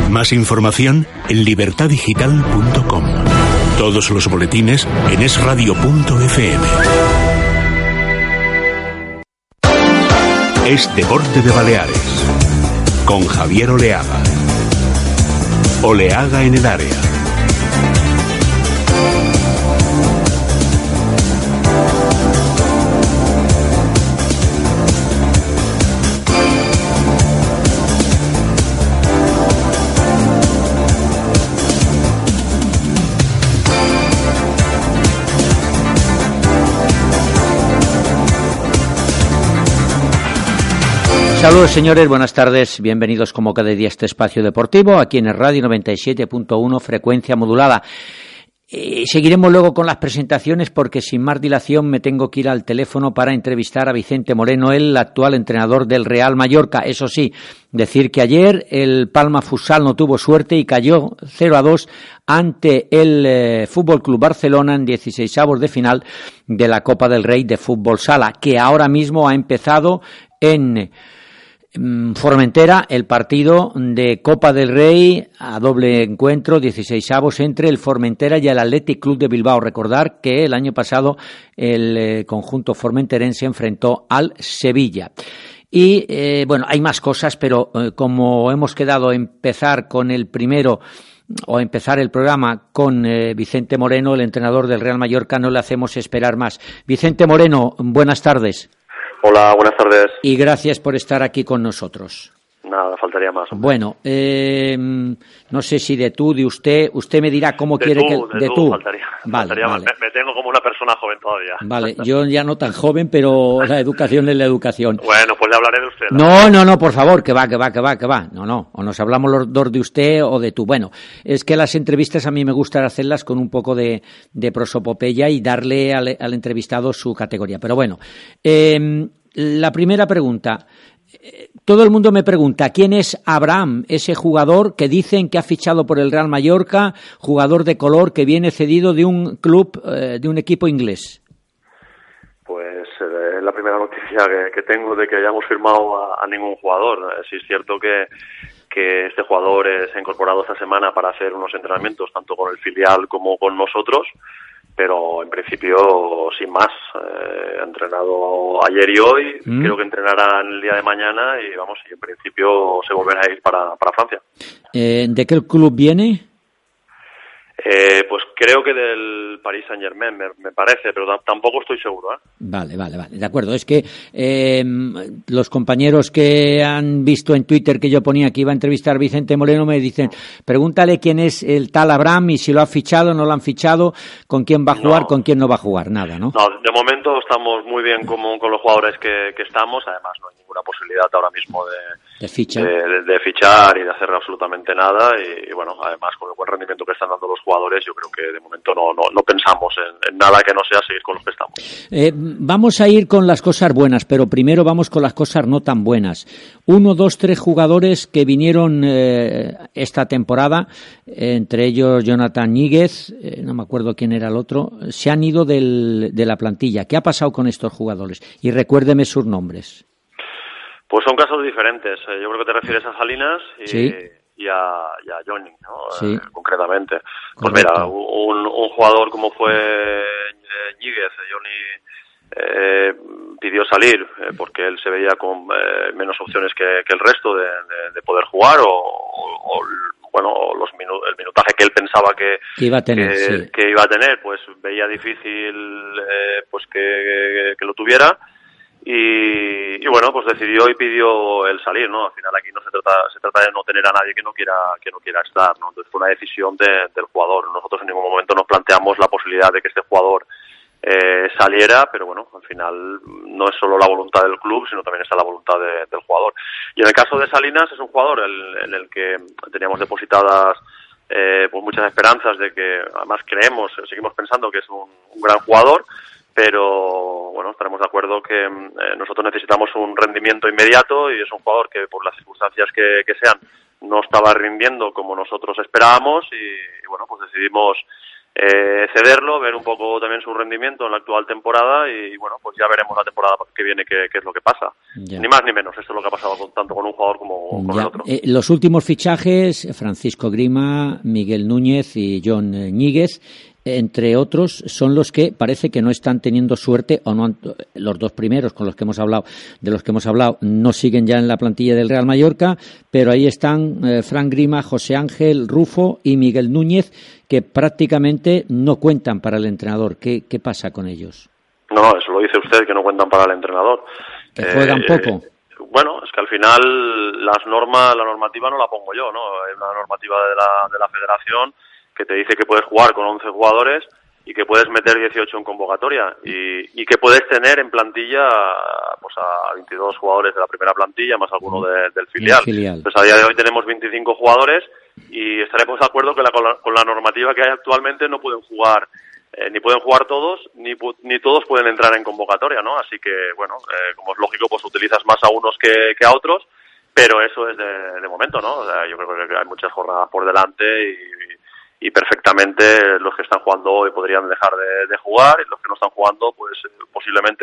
Más información en libertadigital.com. Todos los boletines en esradio.fm. Es Deporte de Baleares, con Javier Oleaga. Oleaga en el área. Saludos, señores, buenas tardes, bienvenidos como cada día a este espacio deportivo, aquí en el Radio 97.1, frecuencia modulada. Seguiremos luego con las presentaciones porque sin más dilación me tengo que ir al teléfono para entrevistar a Vicente Moreno, el actual entrenador del Real Mallorca. Eso sí, decir que ayer el Palma Futsal no tuvo suerte y cayó 0-2 ante el Fútbol Club Barcelona en 16avos de final de la Copa del Rey de Fútbol Sala, que ahora mismo ha empezado en Formentera el partido de Copa del Rey a doble encuentro, 16avos, entre el Formentera y el Athletic Club de Bilbao. Recordar que el año pasado el conjunto formenterense enfrentó al Sevilla. Y bueno, hay más cosas, pero como hemos quedado empezar con el primero o empezar el programa con Vicente Moreno, el entrenador del Real Mallorca, no le hacemos esperar más. Vicente Moreno, buenas tardes. Hola, buenas tardes. Y gracias por estar aquí con nosotros. Nada, faltaría más. Bueno, no sé si de tú, de usted me dirá cómo de quiere tú, que... De tú, faltaría vale. más. Me tengo como una persona joven todavía. Vale, yo ya no tan joven, pero la educación es la educación. Bueno, pues le hablaré de usted. No, por favor, que va. No, o nos hablamos los dos de usted o de tú. Bueno, es que las entrevistas a mí me gusta hacerlas con un poco de prosopopeya y darle al entrevistado su categoría. Pero bueno, la primera pregunta... Todo el mundo me pregunta, ¿quién es Abraham, ese jugador que dicen que ha fichado por el Real Mallorca, jugador de color que viene cedido de un club, de un equipo inglés? Pues es la primera noticia que tengo de que hayamos firmado a ningún jugador. Sí es cierto que este jugador se ha incorporado esta semana para hacer unos entrenamientos, tanto con el filial como con nosotros, pero en principio sin más. Ha entrenado ayer y hoy, creo que entrenará el día de mañana y en principio se volverá a ir para Francia. ¿De qué club viene? Pues creo que del Paris Saint-Germain, me parece, pero tampoco estoy seguro. Vale, de acuerdo. Es que los compañeros que han visto en Twitter que yo ponía que iba a entrevistar a Vicente Moreno me dicen, pregúntale quién es el tal Abraham y si lo ha fichado, no lo han fichado, con quién va a jugar, con quién no va a jugar, nada, ¿no? No, de momento estamos muy bien con los jugadores que estamos, además no hay ninguna posibilidad ahora mismo de fichar y de hacer absolutamente nada y bueno, además con el buen rendimiento que están dando los jugadores, yo creo que de momento no pensamos en nada que no sea seguir con los que estamos. Vamos a ir con las cosas buenas, pero primero vamos con las cosas no tan buenas. 1, 2, 3 jugadores que vinieron esta temporada, entre ellos Jonathan Ñíguez, no me acuerdo quién era el otro, se han ido de la plantilla. ¿Qué ha pasado con estos jugadores? Y recuérdeme sus nombres. Pues son casos diferentes. Yo creo que te refieres a Salinas y a Johnny, ¿no? Sí. Concretamente. Pues Correcto. mira, un jugador como fue Ñíguez, Johnny pidió salir porque él se veía con menos opciones que el resto de poder jugar o el minutaje que él pensaba que iba a tener, pues veía difícil pues que lo tuviera. Y bueno, pues decidió y pidió el salir, ¿no? Al final aquí no se trata de no tener a nadie que no quiera estar, ¿no? Entonces fue una decisión del jugador. Nosotros en ningún momento nos planteamos la posibilidad de que este jugador saliera, pero bueno, al final no es solo la voluntad del club, sino también está la voluntad del jugador. Y en el caso de Salinas es un jugador en el que teníamos depositadas pues muchas esperanzas de que, además seguimos pensando que es un gran jugador, pero bueno, estaremos de acuerdo que nosotros necesitamos un rendimiento inmediato y es un jugador que por las circunstancias que sean no estaba rindiendo como nosotros esperábamos y bueno, pues decidimos cederlo, ver un poco también su rendimiento en la actual temporada y bueno, pues ya veremos la temporada que viene qué es lo que pasa. Ya. Ni más ni menos, esto es lo que ha pasado tanto con un jugador como con el otro. Los últimos fichajes, Francisco Grima, Miguel Núñez y John Ñíguez, entre otros, son los que parece que no están teniendo suerte, o no los dos primeros de los que hemos hablado, no siguen ya en la plantilla del Real Mallorca, pero ahí están Fran Grima, José Ángel Rufo y Miguel Núñez, que prácticamente no cuentan para el entrenador. ¿Qué pasa con ellos? No, eso lo dice usted, que no cuentan para el entrenador. ¿Que juegan poco? Bueno, es que al final la normativa no la pongo yo, ¿no? Es una normativa de la federación que te dice que puedes jugar con 11 jugadores y que puedes meter 18 en convocatoria y que puedes tener en plantilla pues a 22 jugadores de la primera plantilla más alguno del filial. Pues a día de hoy tenemos 25 jugadores y estaremos de acuerdo que con la normativa que hay actualmente no pueden jugar ni pueden jugar todos ni todos pueden entrar en convocatoria, ¿no? Así que bueno, como es lógico, pues utilizas más a unos que a otros, pero eso es de momento, ¿no? O sea, yo creo que hay muchas jornadas por delante y perfectamente los que están jugando hoy podrían dejar de jugar y los que no están jugando pues posiblemente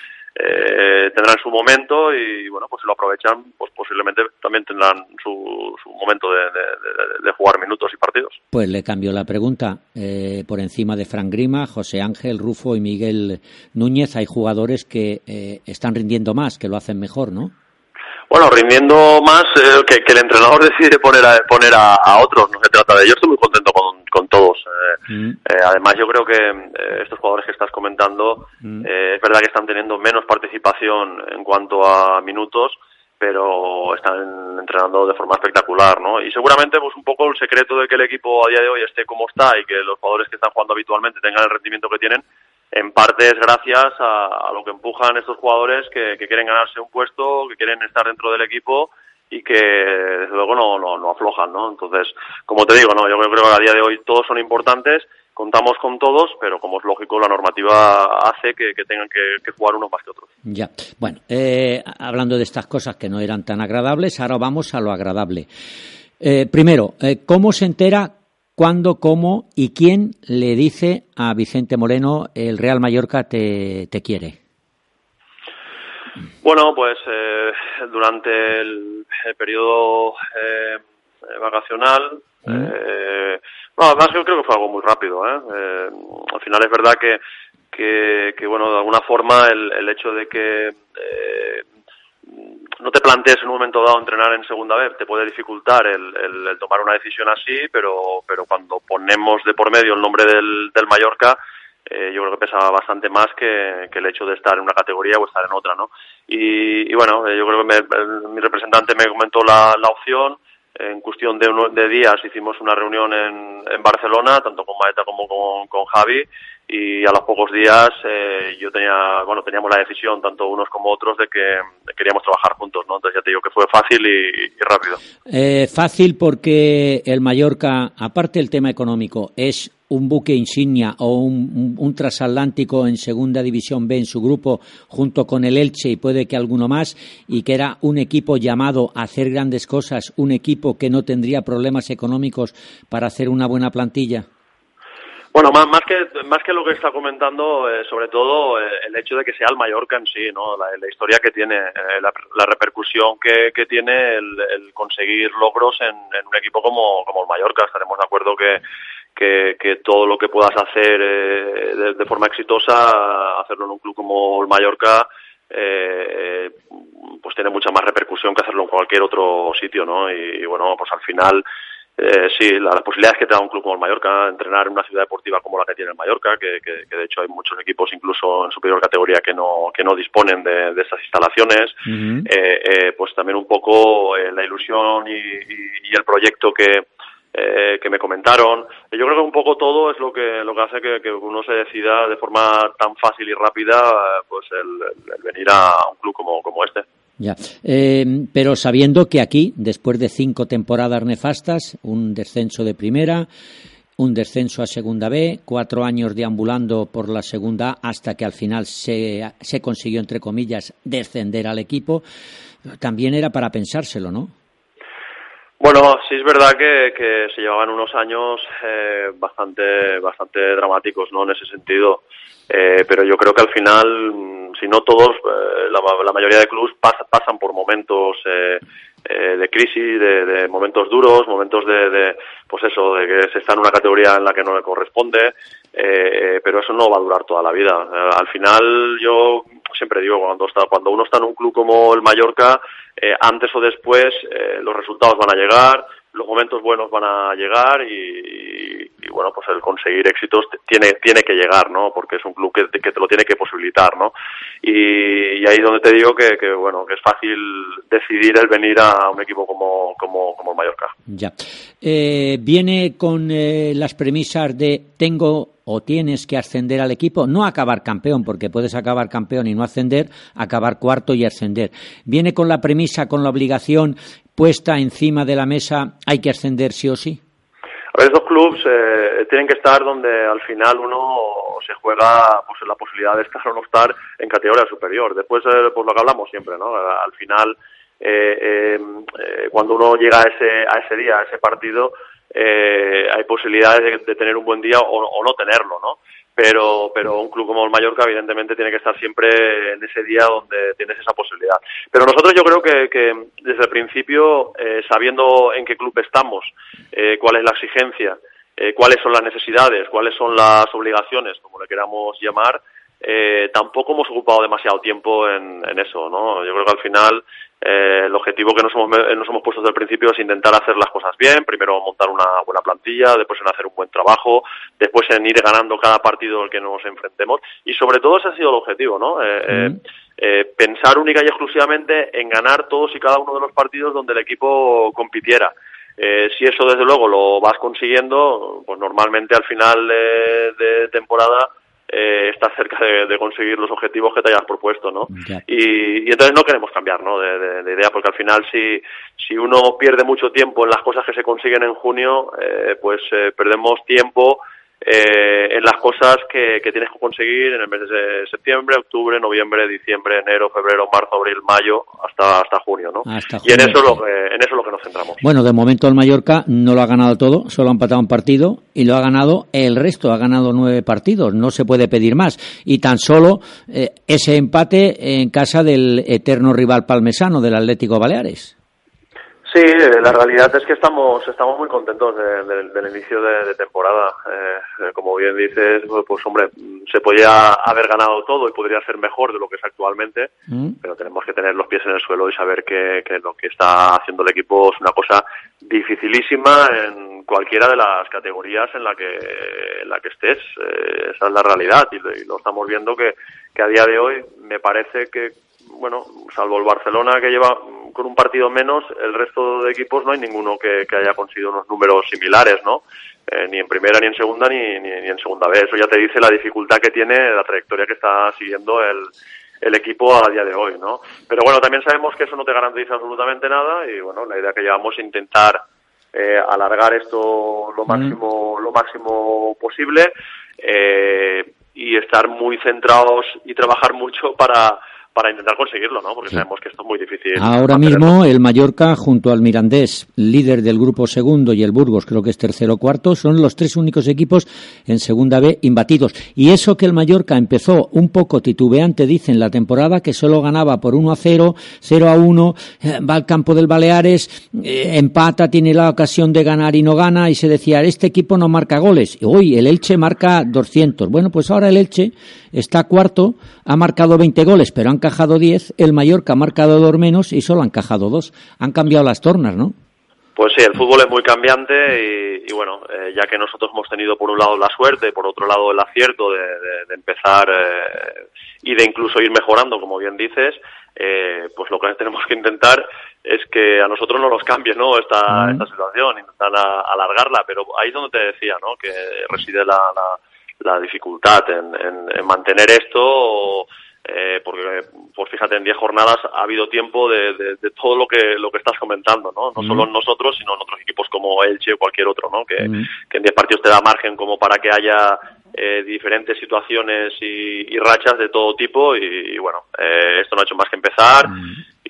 tendrán su momento y bueno, pues si lo aprovechan pues posiblemente también tendrán su momento de jugar minutos y partidos. Pues le cambio la pregunta. Por encima de Fran Grima, José Ángel Rufo y Miguel Núñez hay jugadores que están rindiendo más, que lo hacen mejor, ¿no? Bueno, rindiendo más que el entrenador decide poner a otros, no se trata de ello. Estoy muy contento con todos. Además, yo creo que estos jugadores que estás comentando, es verdad que están teniendo menos participación en cuanto a minutos, pero están entrenando de forma espectacular, ¿no? Y seguramente pues un poco el secreto de que el equipo a día de hoy esté como está y que los jugadores que están jugando habitualmente tengan el rendimiento que tienen, en parte es gracias a lo que empujan estos jugadores que quieren ganarse un puesto, que quieren estar dentro del equipo y que desde luego no aflojan, ¿no? Entonces, como te digo, no, yo creo que a día de hoy todos son importantes, contamos con todos, pero como es lógico, la normativa hace que tengan que jugar unos más que otros. Ya, bueno, hablando de estas cosas que no eran tan agradables, ahora vamos a lo agradable. Primero, ¿cómo se entera? ¿Cuándo, cómo y quién le dice a Vicente Moreno el Real Mallorca te quiere? Bueno, pues durante el periodo vacacional, además yo creo que fue algo muy rápido. Al final es verdad que bueno, de alguna forma el hecho de que no te plantees en un momento dado entrenar en segunda vez te puede dificultar el tomar una decisión así, pero cuando ponemos de por medio el nombre del Mallorca, yo creo que pesa bastante más que el hecho de estar en una categoría o estar en otra, ¿no? Y bueno, yo creo que mi representante me comentó la opción. En cuestión de días hicimos una reunión en Barcelona, tanto con Maeta como con Javi, y a los pocos días teníamos la decisión, tanto unos como otros, de que queríamos trabajar juntos, ¿no? Entonces ya te digo que fue fácil y rápido. Fácil porque el Mallorca, aparte del tema económico, es un buque insignia o un transatlántico en Segunda División B en su grupo, junto con el Elche y puede que alguno más, y que era un equipo llamado a hacer grandes cosas, un equipo que no tendría problemas económicos para hacer una buena plantilla. Bueno, más que lo que está comentando, sobre todo el hecho de que sea el Mallorca en sí, ¿no? La historia que tiene, la repercusión que tiene el conseguir logros en un equipo como el Mallorca. Estaremos de acuerdo que todo lo que puedas hacer de forma exitosa, hacerlo en un club como el Mallorca, pues tiene mucha más repercusión que hacerlo en cualquier otro sitio, ¿no? Y bueno, pues al final sí, las posibilidades que te da un club como el Mallorca, entrenar en una ciudad deportiva como la que tiene el Mallorca, que de hecho hay muchos equipos incluso en superior categoría que no disponen de estas instalaciones, pues también un poco la ilusión y el proyecto que me comentaron. Yo creo que un poco todo es lo que hace que uno se decida de forma tan fácil y rápida pues el venir a un club como este. Ya, pero sabiendo que aquí, después de 5 temporadas nefastas, un descenso de primera, un descenso a segunda B, 4 años deambulando por la segunda A hasta que al final se consiguió, entre comillas, descender al equipo, también era para pensárselo, ¿no? Bueno, sí es verdad que se llevaban unos años bastante dramáticos, ¿no? En ese sentido. Pero yo creo que al final, si no todos, la mayoría de clubes pasan por momentos de crisis, de momentos duros, momentos pues eso, de que se está en una categoría en la que no le corresponde, pero eso no va a durar toda la vida. Al final, yo siempre digo, cuando uno está en un club como el Mallorca, antes o después los resultados van a llegar, los momentos buenos van a llegar y bueno, pues el conseguir éxitos tiene que llegar, ¿no? Porque es un club que te lo tiene que posibilitar, ¿no? Y ahí es donde te digo que bueno, que es fácil decidir el venir a un equipo como el Mallorca. Ya. Viene con las premisas de tengo o tienes que ascender al equipo, no acabar campeón, porque puedes acabar campeón y no ascender, acabar cuarto y ascender. Viene con la premisa, con la obligación puesta encima de la mesa, hay que ascender sí o sí. A ver, estos clubes tienen que estar donde al final uno se juega pues la posibilidad de estar o no estar en categoría superior. Después, pues lo que hablamos siempre, ¿no? Al final, cuando uno llega a ese día, a ese partido, hay posibilidades de tener un buen día o no tenerlo, ¿no? Pero un club como el Mallorca evidentemente tiene que estar siempre en ese día donde tienes esa posibilidad. Pero nosotros yo creo que desde el principio, sabiendo en qué club estamos, cuál es la exigencia, cuáles son las necesidades, cuáles son las obligaciones, como le queramos llamar, tampoco hemos ocupado demasiado tiempo en eso, ¿no? Yo creo que al final el objetivo que nos hemos puesto desde el principio es intentar hacer las cosas bien, primero montar una buena plantilla, después en hacer un buen trabajo, después en ir ganando cada partido al que nos enfrentemos y sobre todo ese ha sido el objetivo, ¿no? Pensar única y exclusivamente en ganar todos y cada uno de los partidos donde el equipo compitiera. Si eso desde luego lo vas consiguiendo, pues normalmente al final de temporada estás cerca de conseguir los objetivos que te hayas propuesto, ¿no? Yeah. Y entonces no queremos cambiar, ¿no? de idea, porque al final si uno pierde mucho tiempo en las cosas que se consiguen en junio, pues perdemos tiempo en las cosas que tienes que conseguir en el mes de septiembre, octubre, noviembre, diciembre, enero, febrero, marzo, abril, mayo, hasta junio, ¿no? Hasta junio, y en eso es lo que nos centramos. Bueno, de momento el Mallorca no lo ha ganado todo, solo ha empatado un partido y lo ha ganado el resto, ha ganado 9 partidos, no se puede pedir más. Y tan solo ese empate en casa del eterno rival palmesano, del Atlético Baleares. Sí, la realidad es que estamos muy contentos del inicio de temporada. Como bien dices, pues hombre, se podía haber ganado todo y podría ser mejor de lo que es actualmente, pero tenemos que tener los pies en el suelo y saber que lo que está haciendo el equipo es una cosa dificilísima en cualquiera de las categorías en la que estés. Esa es la realidad y lo estamos viendo que a día de hoy me parece que, bueno, salvo el Barcelona que lleva con un partido menos, el resto de equipos no hay ninguno que haya conseguido unos números similares, ¿no? Ni en primera, ni en segunda, ni en segunda vez. Eso ya te dice la dificultad que tiene, la trayectoria que está siguiendo el equipo a día de hoy, ¿no? Pero bueno, también sabemos que eso no te garantiza absolutamente nada y bueno, la idea que llevamos es intentar alargar esto lo máximo posible y estar muy centrados y trabajar mucho para intentar conseguirlo, ¿no? Porque sabemos que esto es muy difícil. Ahora mismo el Mallorca junto al Mirandés, líder del grupo segundo, y el Burgos, creo que es tercero o cuarto, son los 3 únicos equipos en segunda B imbatidos. Y eso que el Mallorca empezó un poco titubeante, dicen, la temporada, que solo ganaba por 1-0, 0-1, va al campo del Baleares, empata, tiene la ocasión de ganar y no gana, y se decía, este equipo no marca goles. Y hoy el Elche marca 200. Bueno, pues ahora el Elche está cuarto, ha marcado 20 goles, pero han encajado 10, el Mallorca ha marcado 2 menos y solo han encajado 2. Han cambiado las tornas, ¿no? Pues sí, el fútbol es muy cambiante y bueno, ya que nosotros hemos tenido por un lado la suerte y por otro lado el acierto de empezar y de incluso ir mejorando, como bien dices, pues lo que tenemos que intentar es que a nosotros no nos cambie, ¿no? esta situación, intentar alargarla, pero ahí es donde te decía, ¿no? Que reside la dificultad en mantener esto. Porque pues fíjate, en 10 jornadas ha habido tiempo de todo lo que estás comentando, ¿no? No solo en nosotros, sino en otros equipos como Elche o cualquier otro, ¿no? Que en 10 partidos te da margen como para que haya diferentes situaciones y rachas de todo tipo y bueno, esto no ha hecho más que empezar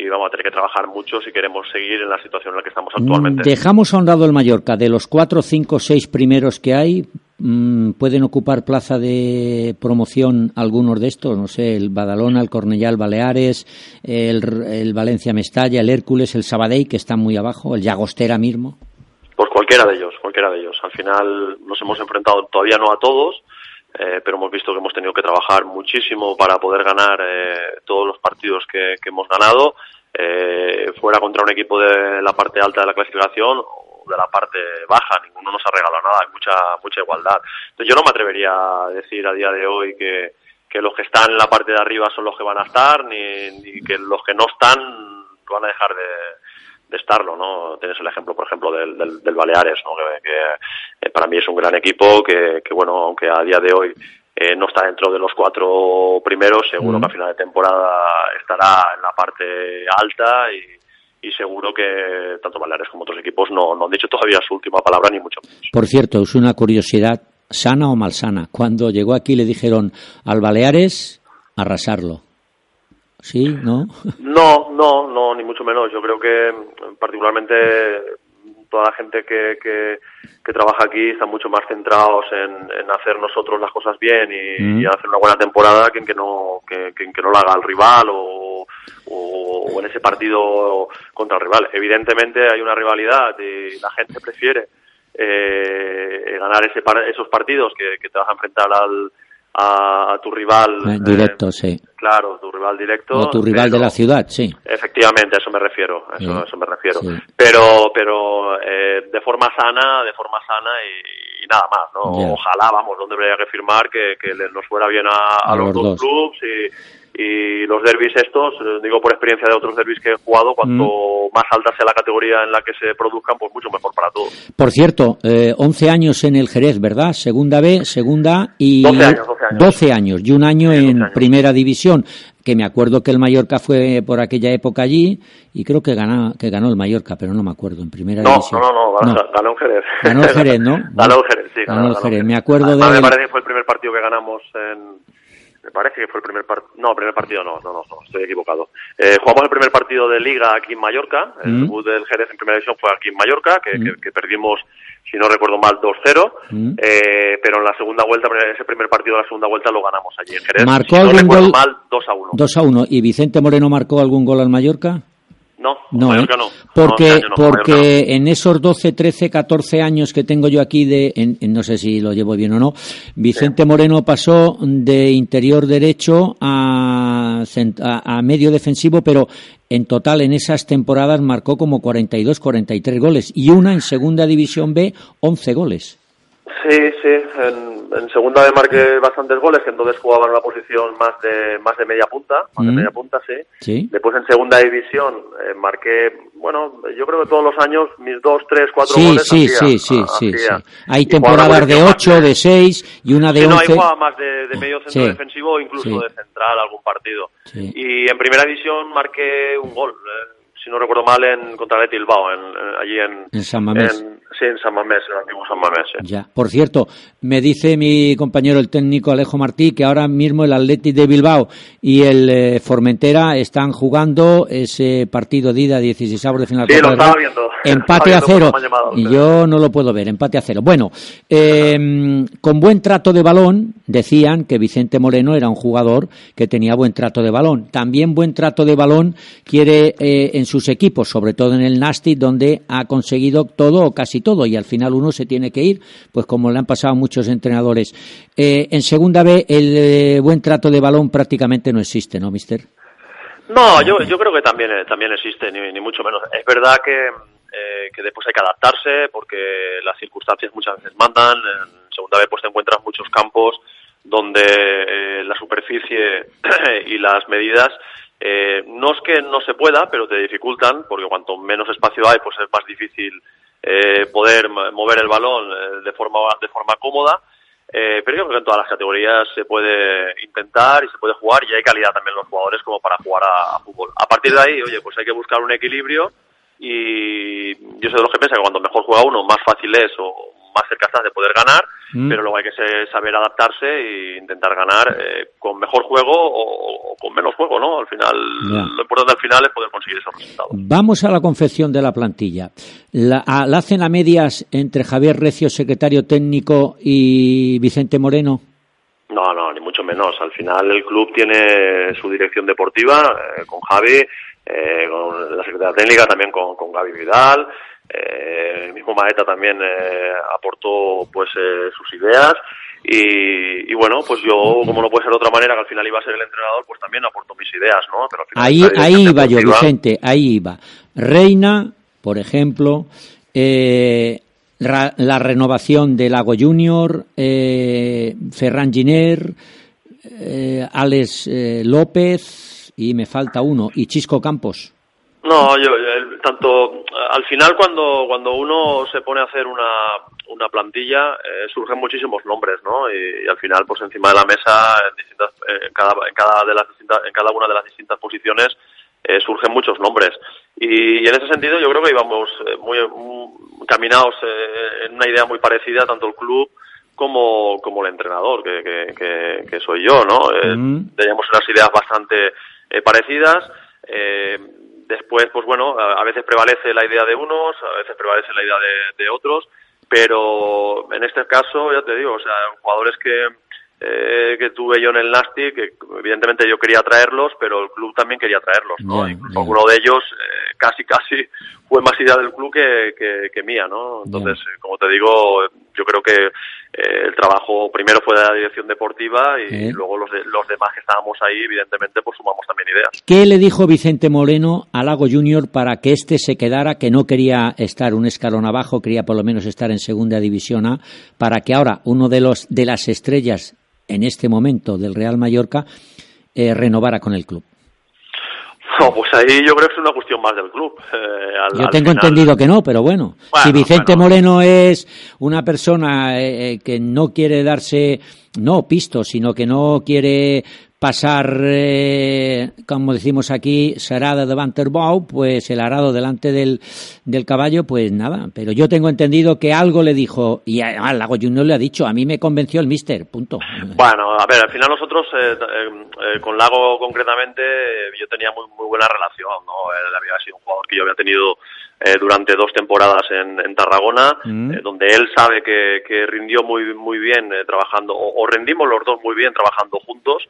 vamos a tener que trabajar mucho si queremos seguir en la situación en la que estamos actualmente. Dejamos a un lado el Mallorca. De los 4, 5, 6 primeros que hay, ¿pueden ocupar plaza de promoción algunos de estos? No sé, el Badalona, el Cornellá, el Baleares, el Valencia Mestalla, el Hércules, el Sabadell, que están muy abajo, el Llagostera mismo. Pues cualquiera de ellos. Al final nos hemos enfrentado todavía no a todos, pero hemos visto que hemos tenido que trabajar muchísimo para poder ganar todos los partidos que hemos ganado, fuera contra un equipo de la parte alta de la clasificación o de la parte baja. Ninguno nos ha regalado nada, hay mucha igualdad. Entonces yo no me atrevería a decir a día de hoy que los que están en la parte de arriba son los que van a estar, ni que los que no están van a dejar de estarlo, ¿no? Tienes el ejemplo, por ejemplo, del Baleares, ¿no? Que para mí es un gran equipo que bueno, aunque a día de hoy no está dentro de los 4 primeros, seguro que a final de temporada estará en la parte alta y seguro que tanto Baleares como otros equipos no han dicho todavía su última palabra, ni mucho menos. Por cierto, es una curiosidad, ¿sana o malsana? Cuando llegó aquí le dijeron al Baleares arrasarlo. ¿Sí? ¿No? No, ni mucho menos. Yo creo que particularmente toda la gente que trabaja aquí está mucho más centrados en hacer nosotros las cosas bien y hacer una buena temporada que en que no lo haga el rival o en ese partido contra el rival. Evidentemente hay una rivalidad y la gente prefiere ganar esos partidos que te vas a enfrentar a tu rival directo, sí. Claro, tu rival directo. O tu rival de la ciudad, sí. Efectivamente, a eso me refiero. Eso me refiero. Sí. Pero de forma sana y nada más, ¿no? Yeah. Ojalá, donde habría que firmar que nos fuera bien a los dos clubs y los derbis estos, digo por experiencia de otros derbis que he jugado, cuanto más alta sea la categoría en la que se produzcan, pues mucho mejor para todos. Por cierto, 11 años en el Jerez, ¿verdad? Segunda B, segunda y 12 años y un año en primera división, que me acuerdo que el Mallorca fue por aquella época allí y creo que ganó el Mallorca, pero no me acuerdo, en primera división. No, ganó el Jerez. Ganó el Jerez, ¿no? Ganó el Jerez, sí. Ganó el Jerez, me acuerdo Además, me parece que fue el primer partido que ganamos Me parece que fue el primer partido. No, primer partido no, estoy equivocado. Jugamos el primer partido de Liga aquí en Mallorca. El debut del Jerez en primera división fue aquí en Mallorca, que perdimos, si no recuerdo mal, 2-0. Pero en la segunda vuelta, ese primer partido de la segunda vuelta lo ganamos allí en Jerez. ¿Marcó si no algún recuerdo gol? Mal, 2-1. 2-1. ¿Y Vicente Moreno marcó algún gol al Mallorca? No, Mallorca no. Porque en esos 12, 13, 14 años que tengo yo aquí no sé si lo llevo bien o no, Vicente Moreno pasó de interior derecho a medio defensivo, pero en total en esas temporadas marcó como 42, 43 goles y una en segunda división B, 11 goles. Sí, en segunda B marqué bastantes goles, que entonces jugaba en una posición más de media punta, sí. Después en segunda división marqué, yo creo que todos los años mis 2, 3, 4 goles. Sí. Hay temporadas de 8, de 6 y una de 11. No, ahí jugaba más de medio centro defensivo o incluso de central algún partido. Sí. Y en primera división marqué un gol, si no recuerdo mal, contra el Bilbao, allí en San Mamés. En San Mamés, en el antiguo San Mamés. Ya. Por cierto, me dice mi compañero el técnico Alejo Martí que ahora mismo el Athletic de Bilbao y el Formentera están jugando ese partido de ida 16avos de final. Sí, lo estaba viendo. Empate a 0. Y yo no lo puedo ver, empate a 0. Bueno, con buen trato de balón, decían que Vicente Moreno era un jugador que tenía buen trato de balón. También buen trato de balón quiere en sus equipos, sobre todo en el Nastic, donde ha conseguido todo o casi todo, y al final uno se tiene que ir, pues como le han pasado a muchos entrenadores. En segunda B el buen trato de balón prácticamente no existe, ¿no, mister? No, yo creo que también existe, ni mucho menos. Es verdad que después hay que adaptarse porque las circunstancias muchas veces mandan. En segunda B pues te encuentras muchos campos donde la superficie y las medidas no es que no se pueda, pero te dificultan, porque cuanto menos espacio hay, pues es más difícil poder mover el balón de forma cómoda. Pero yo creo que en todas las categorías se puede intentar y se puede jugar, y hay calidad también en los jugadores como para jugar a fútbol. A partir de ahí, pues hay que buscar un equilibrio, y yo soy de los que piensan que cuanto mejor juega uno, más fácil es o más cerca estás de poder ganar. pero luego hay que saber adaptarse e intentar ganar con mejor juego o con menos juego, ¿no? Al final, lo importante al final es poder conseguir esos resultados. Vamos a la confección de la plantilla. ¿La hacen a medias entre Javier Recio, secretario técnico, y Vicente Moreno? No, ni mucho menos. Al final el club tiene su dirección deportiva con Javi, con la secretaria técnica, también con Gaby Vidal. El mismo Maeta también aportó pues sus ideas y bueno, pues yo, como no puede ser de otra manera, que al final iba a ser el entrenador, pues también aporto mis ideas, ¿no? Pero al final ahí iba yo, Vicente, ahí iba. Reina, por ejemplo, la renovación de Lago Junior, Ferran Giner, Alex López, y me falta uno, y Chisco Campos. No, tanto al final cuando uno se pone a hacer una plantilla surgen muchísimos nombres, ¿no? Y al final pues encima de la mesa en cada una de las distintas posiciones surgen muchos nombres y en ese sentido yo creo que íbamos muy caminados en una idea muy parecida, tanto el club como el entrenador que soy yo, ¿no? Teníamos unas ideas bastante parecidas. Después, pues bueno, a veces prevalece la idea de unos, a veces prevalece la idea de otros, pero en este caso, ya te digo, o sea, jugadores que tuve yo en el Nastic, que evidentemente yo quería traerlos, pero el club también quería traerlos, ¿no? Incluso alguno de ellos casi fue más idea del club que mía, ¿no? Entonces, como te digo, yo creo que el trabajo primero fue de la dirección deportiva y luego los demás que estábamos ahí, evidentemente, pues sumamos también ideas. ¿Qué le dijo Vicente Moreno a Lago Junior para que se quedara, que no quería estar un escalón abajo, quería por lo menos estar en Segunda División A, para que ahora uno de las estrellas en este momento del Real Mallorca renovara con el club? No, pues ahí yo creo que es una cuestión más del club. Yo tengo entendido que no, pero bueno, si Vicente Moreno es una persona que no quiere darse, no pisto, sino que no quiere pasar, como decimos aquí, sarada davant el bou, pues el arado delante del caballo, pues nada. Pero yo tengo entendido que algo le dijo, y al Lago Junior le ha dicho, a mí me convenció el míster, punto. Bueno, a ver, al final nosotros, con Lago concretamente, yo tenía muy buena relación, ¿no? Él había sido un jugador que yo había tenido durante 2 temporadas en Tarragona, donde él sabe que rindió muy bien trabajando, o rendimos los dos muy bien trabajando juntos.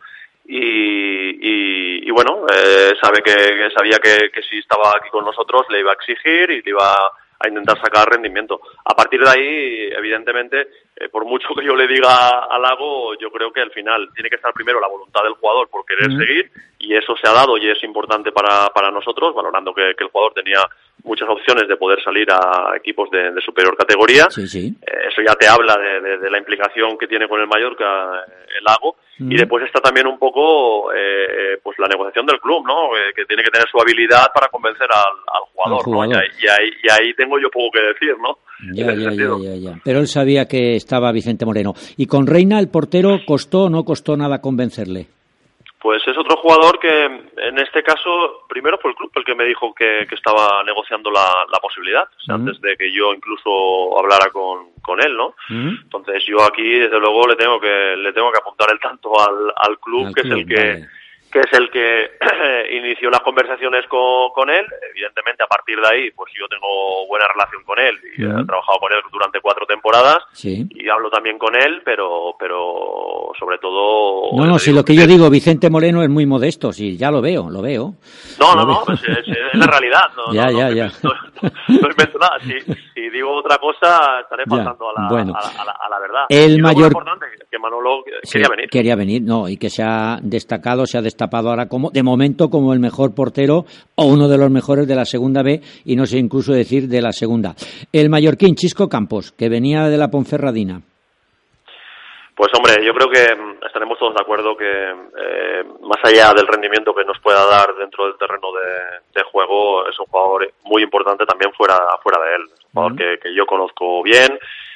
Y bueno, sabía que si estaba aquí con nosotros le iba a exigir y le iba a intentar sacar rendimiento. A partir de ahí, evidentemente, por mucho que yo le diga a Lago, yo creo que al final tiene que estar primero la voluntad del jugador por querer seguir, y eso se ha dado y es importante para nosotros, valorando que el jugador tenía muchas opciones de poder salir a equipos de superior categoría. Sí. Eso ya te habla de la implicación que tiene con el Mallorca el Lago. Y después está también un poco pues la negociación del club, ¿no? Que tiene que tener su habilidad para convencer al jugador, ¿no? Y ahí tengo yo poco que decir, ¿no? Ya. Pero él sabía que estaba Vicente Moreno. ¿Y con Reina, el portero, costó o no costó nada convencerle? Pues es otro jugador que, en este caso, primero fue el club el que me dijo que estaba negociando la posibilidad, o sea, antes de que yo incluso hablara con él, ¿no? Entonces yo aquí, desde luego, le tengo que apuntar el tanto al club, que es el que inició las conversaciones con él. Evidentemente, a partir de ahí, pues yo tengo buena relación con él y he trabajado con él durante 4 temporadas y hablo también con él, pero sobre todo... No, si lo que yo digo, Vicente Moreno es muy modesto, sí, ya lo veo. No, es la realidad. No invento nada. Si digo otra cosa, estaré faltando a la verdad. El mayor... Es importante que Manolo quería venir, no, y que se ha destapado ahora de momento como el mejor portero o uno de los mejores de la Segunda B, y no sé incluso decir de la Segunda. El mallorquín Chisco Campos, que venía de la Ponferradina. Pues hombre, yo creo que estaremos todos de acuerdo que más allá del rendimiento que nos pueda dar dentro del terreno de juego, es un jugador muy importante también fuera de él. Es un jugador que yo conozco bien,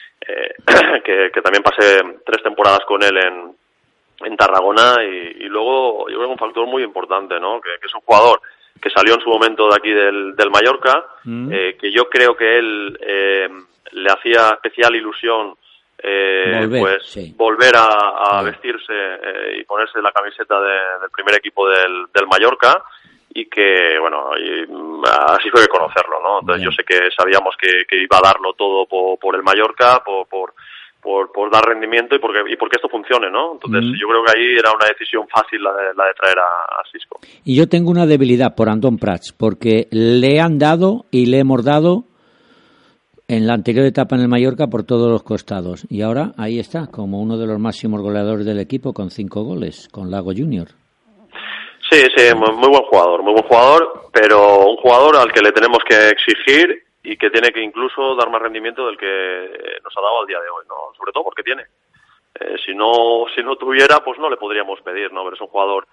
que también pasé 3 temporadas con él en Tarragona, y luego yo creo que un factor muy importante, ¿no? Que es un jugador que salió en su momento de aquí del Mallorca, que yo creo que él le hacía especial ilusión volver a vestirse y ponerse la camiseta del primer equipo del Mallorca, y que, bueno, así fue que conocerlo, ¿no? Entonces yo sé que sabíamos que iba a darlo todo por el Mallorca, por dar rendimiento y porque esto funcione, ¿no? Entonces yo creo que ahí era una decisión fácil la de traer a Xisco. Y yo tengo una debilidad por Andón Prats, porque le han dado y le hemos dado en la anterior etapa en el Mallorca por todos los costados. Y ahora ahí está, como uno de los máximos goleadores del equipo con 5 goles, con Lago Junior. Sí, muy buen jugador, pero un jugador al que le tenemos que exigir y que tiene que incluso dar más rendimiento del que nos ha dado al día de hoy, ¿no? Sobre todo porque tiene. Si no tuviera, pues no le podríamos pedir, ¿no? Pero es un jugador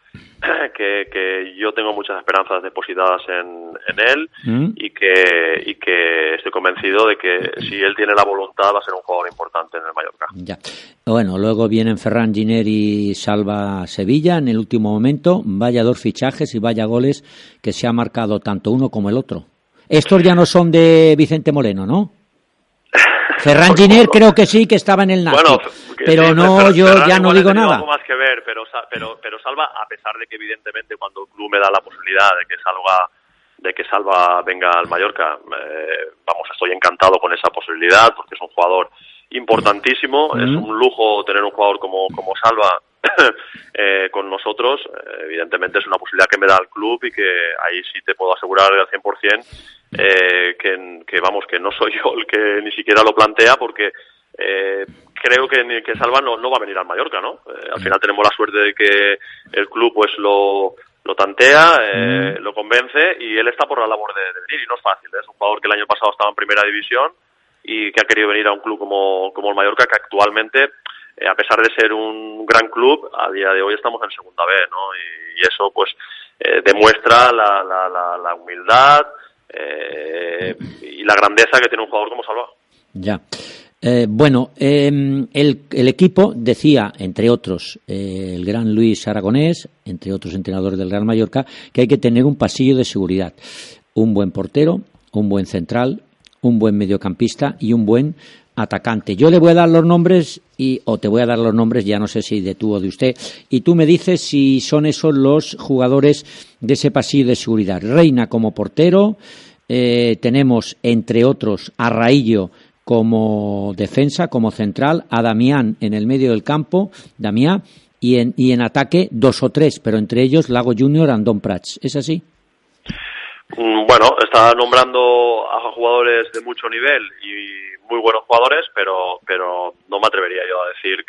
que yo tengo muchas esperanzas depositadas en él y que estoy convencido de que si él tiene la voluntad va a ser un jugador importante en el Mallorca. Ya. Bueno, luego vienen Ferran Giner y Salva Sevilla en el último momento. Vaya 2 fichajes y vaya goles que se ha marcado tanto uno como el otro. Estos ya no son de Vicente Moreno, ¿no? Ferran Giner creo que sí, que estaba en el Nasti. Bueno, pero sí, no, yo ya no digo nada. Algo más que ver, pero Salva, a pesar de que evidentemente cuando el club me da la posibilidad de que Salva venga al Mallorca, estoy encantado con esa posibilidad, porque es un jugador importantísimo, es un lujo tener un jugador como Salva con nosotros. Evidentemente es una posibilidad que me da el club y que ahí sí te puedo asegurar al 100% que no soy yo el que ni siquiera lo plantea, porque creo que Salva no va a venir al Mallorca, ¿no? Al final tenemos la suerte de que el club pues lo tantea, lo convence, y él está por la labor de venir, y no es fácil. Es un jugador que el año pasado estaba en primera división y que ha querido venir a un club como el Mallorca, que actualmente, a pesar de ser un gran club, a día de hoy estamos en segunda B, ¿no? Y eso pues demuestra la humildad y la grandeza que tiene un jugador como Salva. Ya. El equipo decía, entre otros, el gran Luis Aragonés, entre otros entrenadores del Real Mallorca, que hay que tener un pasillo de seguridad, un buen portero, un buen central, un buen mediocampista y un buen atacante. Yo le voy a dar los nombres te voy a dar los nombres, ya no sé si de tú o de usted, y tú me dices si son esos los jugadores de ese pasillo de seguridad. Reina como portero, tenemos entre otros a Raillo como defensa, como central, a Damián en el medio del campo, Damián, y en ataque 2 o 3, pero entre ellos Lago Junior, Andón Prats. ¿Es así? Bueno, está nombrando a jugadores de mucho nivel y muy buenos jugadores, pero no me atrevería yo a decir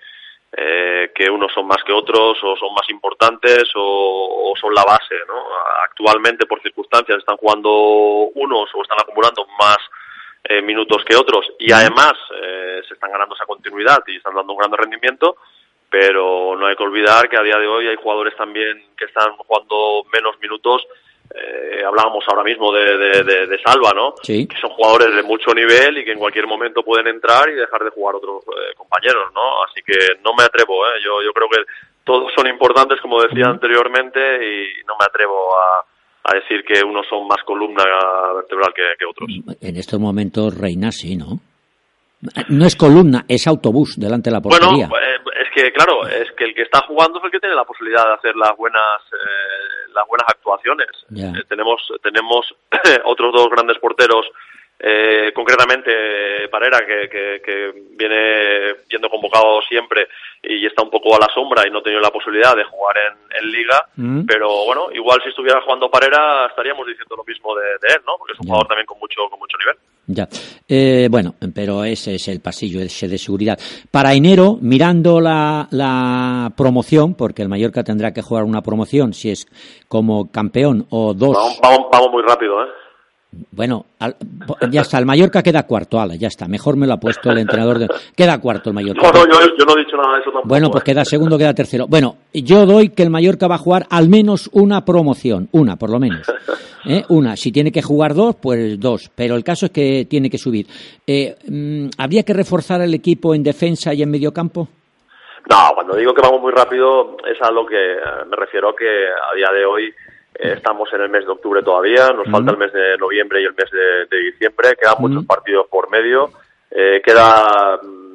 que unos son más que otros, o son más importantes, o son la base, ¿no? Actualmente, por circunstancias, están jugando unos o están acumulando más minutos que otros, y además se están ganando esa continuidad y están dando un gran rendimiento, pero no hay que olvidar que a día de hoy hay jugadores también que están jugando menos minutos. Hablábamos ahora mismo de Salva, ¿no? Sí. Que son jugadores de mucho nivel y que en cualquier momento pueden entrar y dejar de jugar otros compañeros, ¿no? Así que no me atrevo, yo creo que todos son importantes, como decía anteriormente, y no me atrevo a decir que unos son más columna vertebral que otros. En estos momentos Reina sí, ¿no? No es columna, es autobús delante de la portería. Bueno, es que claro, es que el que está jugando es el que tiene la posibilidad de hacer las buenas actuaciones. Yeah. Tenemos otros 2 grandes porteros, concretamente Parera, que viene siendo convocado siempre y está un poco a la sombra y no ha tenido la posibilidad de jugar en Liga, pero bueno, igual si estuviera jugando Parera estaríamos diciendo lo mismo de él, ¿no? Porque es un jugador también con mucho nivel. Ya, pero ese es el pasillo ese de seguridad. Para enero, mirando la promoción, porque el Mallorca tendrá que jugar una promoción si es como campeón o 2. Vamos muy rápido, ¿eh? Bueno, ya está, el Mallorca queda cuarto, ya está, mejor me lo ha puesto el entrenador queda cuarto el Mallorca. No, yo no he dicho nada de eso tampoco. Bueno, pues queda segundo, queda tercero. Bueno, yo doy que el Mallorca va a jugar al menos una promoción, una por lo menos. Una, si tiene que jugar 2, pues 2, pero el caso es que tiene que subir. ¿Habría que reforzar el equipo en defensa y en mediocampo? No, cuando digo que vamos muy rápido es a lo que me refiero, que a día de hoy estamos en el mes de octubre todavía, nos falta el mes de noviembre y el mes de diciembre, quedan muchos partidos por medio, queda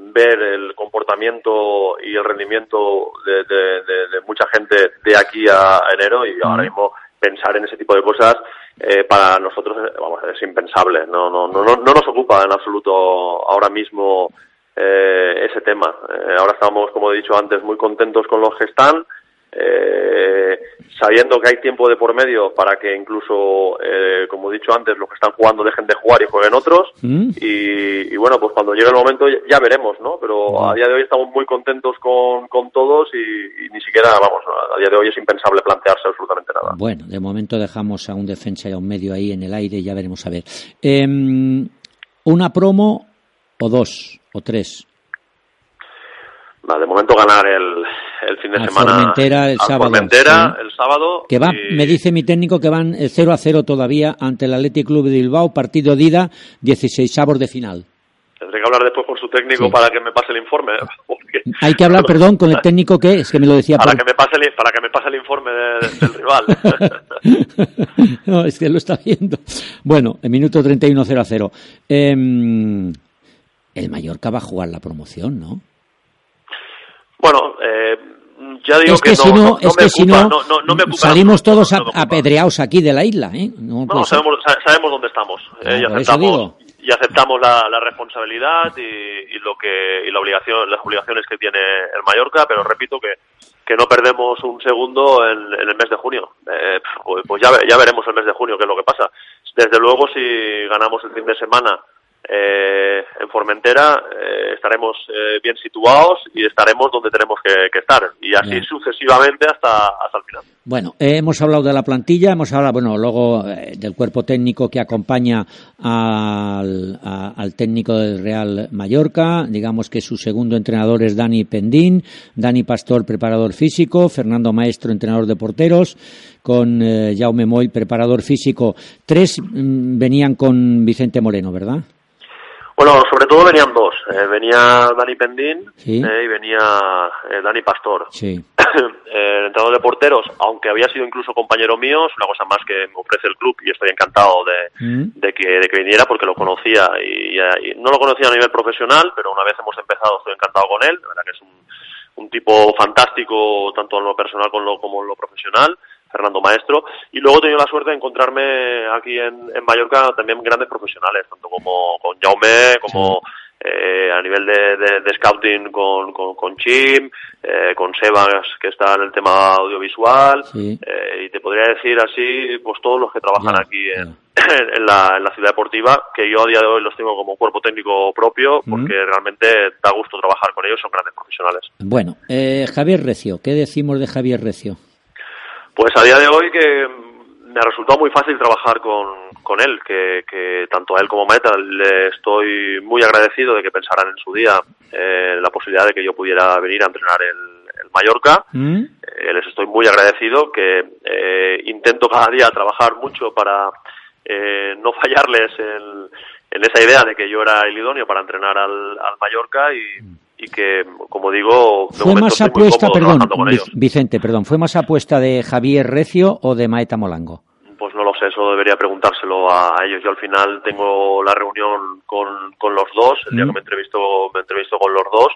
ver el comportamiento y el rendimiento de mucha gente de aquí a enero, y ahora mismo pensar en ese tipo de cosas para nosotros es impensable. No nos ocupa en absoluto ahora mismo ese tema. Ahora estamos, como he dicho antes, muy contentos con los que están, sabiendo que hay tiempo de por medio para que incluso, como he dicho antes, los que están jugando dejen de jugar y jueguen otros, y bueno, pues cuando llegue el momento ya veremos, ¿no? Pero a día de hoy estamos muy contentos con todos, y ni siquiera, a día de hoy es impensable plantearse absolutamente nada. Bueno, de momento dejamos a un defensa y a un medio ahí en el aire y ya veremos a ver. ¿Una promo o 2 o 3? De momento ganar el fin de semana Formentera el sábado. Formentera el sábado. Que va, me dice mi técnico que van 0-0 todavía ante el Athletic Club de Bilbao, partido de ida, 16avos de final. Tendré que hablar después con su técnico para que me pase el informe. Porque... Hay que hablar, perdón, con el técnico que es que me lo decía. Para que me pase el informe del rival. No, es que lo está viendo. Bueno, en minuto 31 0-0. El Mallorca va a jugar la promoción, ¿no? Bueno, ya digo es que si no me ocupa, salimos todos apedreados aquí de la isla, ¿eh? Sabemos dónde estamos, y aceptamos la responsabilidad y las obligaciones que tiene el Mallorca, pero repito que no perdemos un segundo en el mes de junio. Pues ya veremos el mes de junio qué es lo que pasa. Desde luego, si ganamos el fin de semana en Formentera, estaremos bien situados y estaremos donde tenemos que estar, y así sucesivamente hasta el final. Bueno, hemos hablado de la plantilla, hemos hablado, luego del cuerpo técnico que acompaña al técnico del Real Mallorca. Digamos que su segundo entrenador es Dani Pendín, Dani Pastor, preparador físico, Fernando Maestro, entrenador de porteros, con Jaume Moll, preparador físico. 3 venían con Vicente Moreno, ¿verdad? Bueno, sobre todo venían 2. Venía Dani Pendín, ¿sí? Y venía Dani Pastor. Sí. El entrenador de porteros, aunque había sido incluso compañero mío, es una cosa más que me ofrece el club, y estoy encantado de que viniera, porque lo conocía y no lo conocía a nivel profesional, pero una vez hemos empezado estoy encantado con él. La verdad que es un tipo fantástico, tanto en lo personal como en lo profesional, Fernando Maestro. Y luego he tenido la suerte de encontrarme aquí en Mallorca también grandes profesionales, tanto como con Jaume, como a nivel de scouting con Chim, con Sebas, que está en el tema audiovisual, y te podría decir así, pues todos los que trabajan aquí en la ciudad deportiva, que yo a día de hoy los tengo como cuerpo técnico propio, porque realmente da gusto trabajar con ellos, son grandes profesionales. Bueno, Javier Recio, ¿qué decimos de Javier Recio? Pues a día de hoy que me ha resultado muy fácil trabajar con él, que tanto a él como a Meta le estoy muy agradecido de que pensaran en su día la posibilidad de que yo pudiera venir a entrenar el Mallorca. Les estoy muy agradecido, que intento cada día trabajar mucho para no fallarles en esa idea de que yo era el idóneo para entrenar al Mallorca, y que, como digo, de fue más apuesta, Vicente, fue más apuesta de Javier Recio o de Maeta Molango. Pues no lo sé, eso debería preguntárselo a ellos. Yo al final tengo la reunión con los dos, el día que me entrevisto con los dos,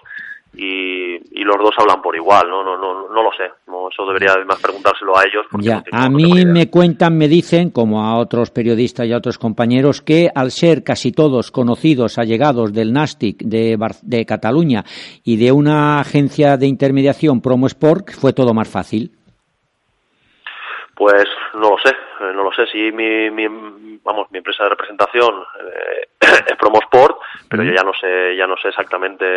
y los dos hablan por igual, no lo sé, eso debería además preguntárselo a ellos. Ya, a mí me cuentan, me dicen, como a otros periodistas y a otros compañeros, que al ser casi todos conocidos, allegados del Nàstic de Cataluña y de una agencia de intermediación, Promo Sport, fue todo más fácil. Pues no lo sé, si mi empresa de representación es Promo Sport, pero yo ya no sé exactamente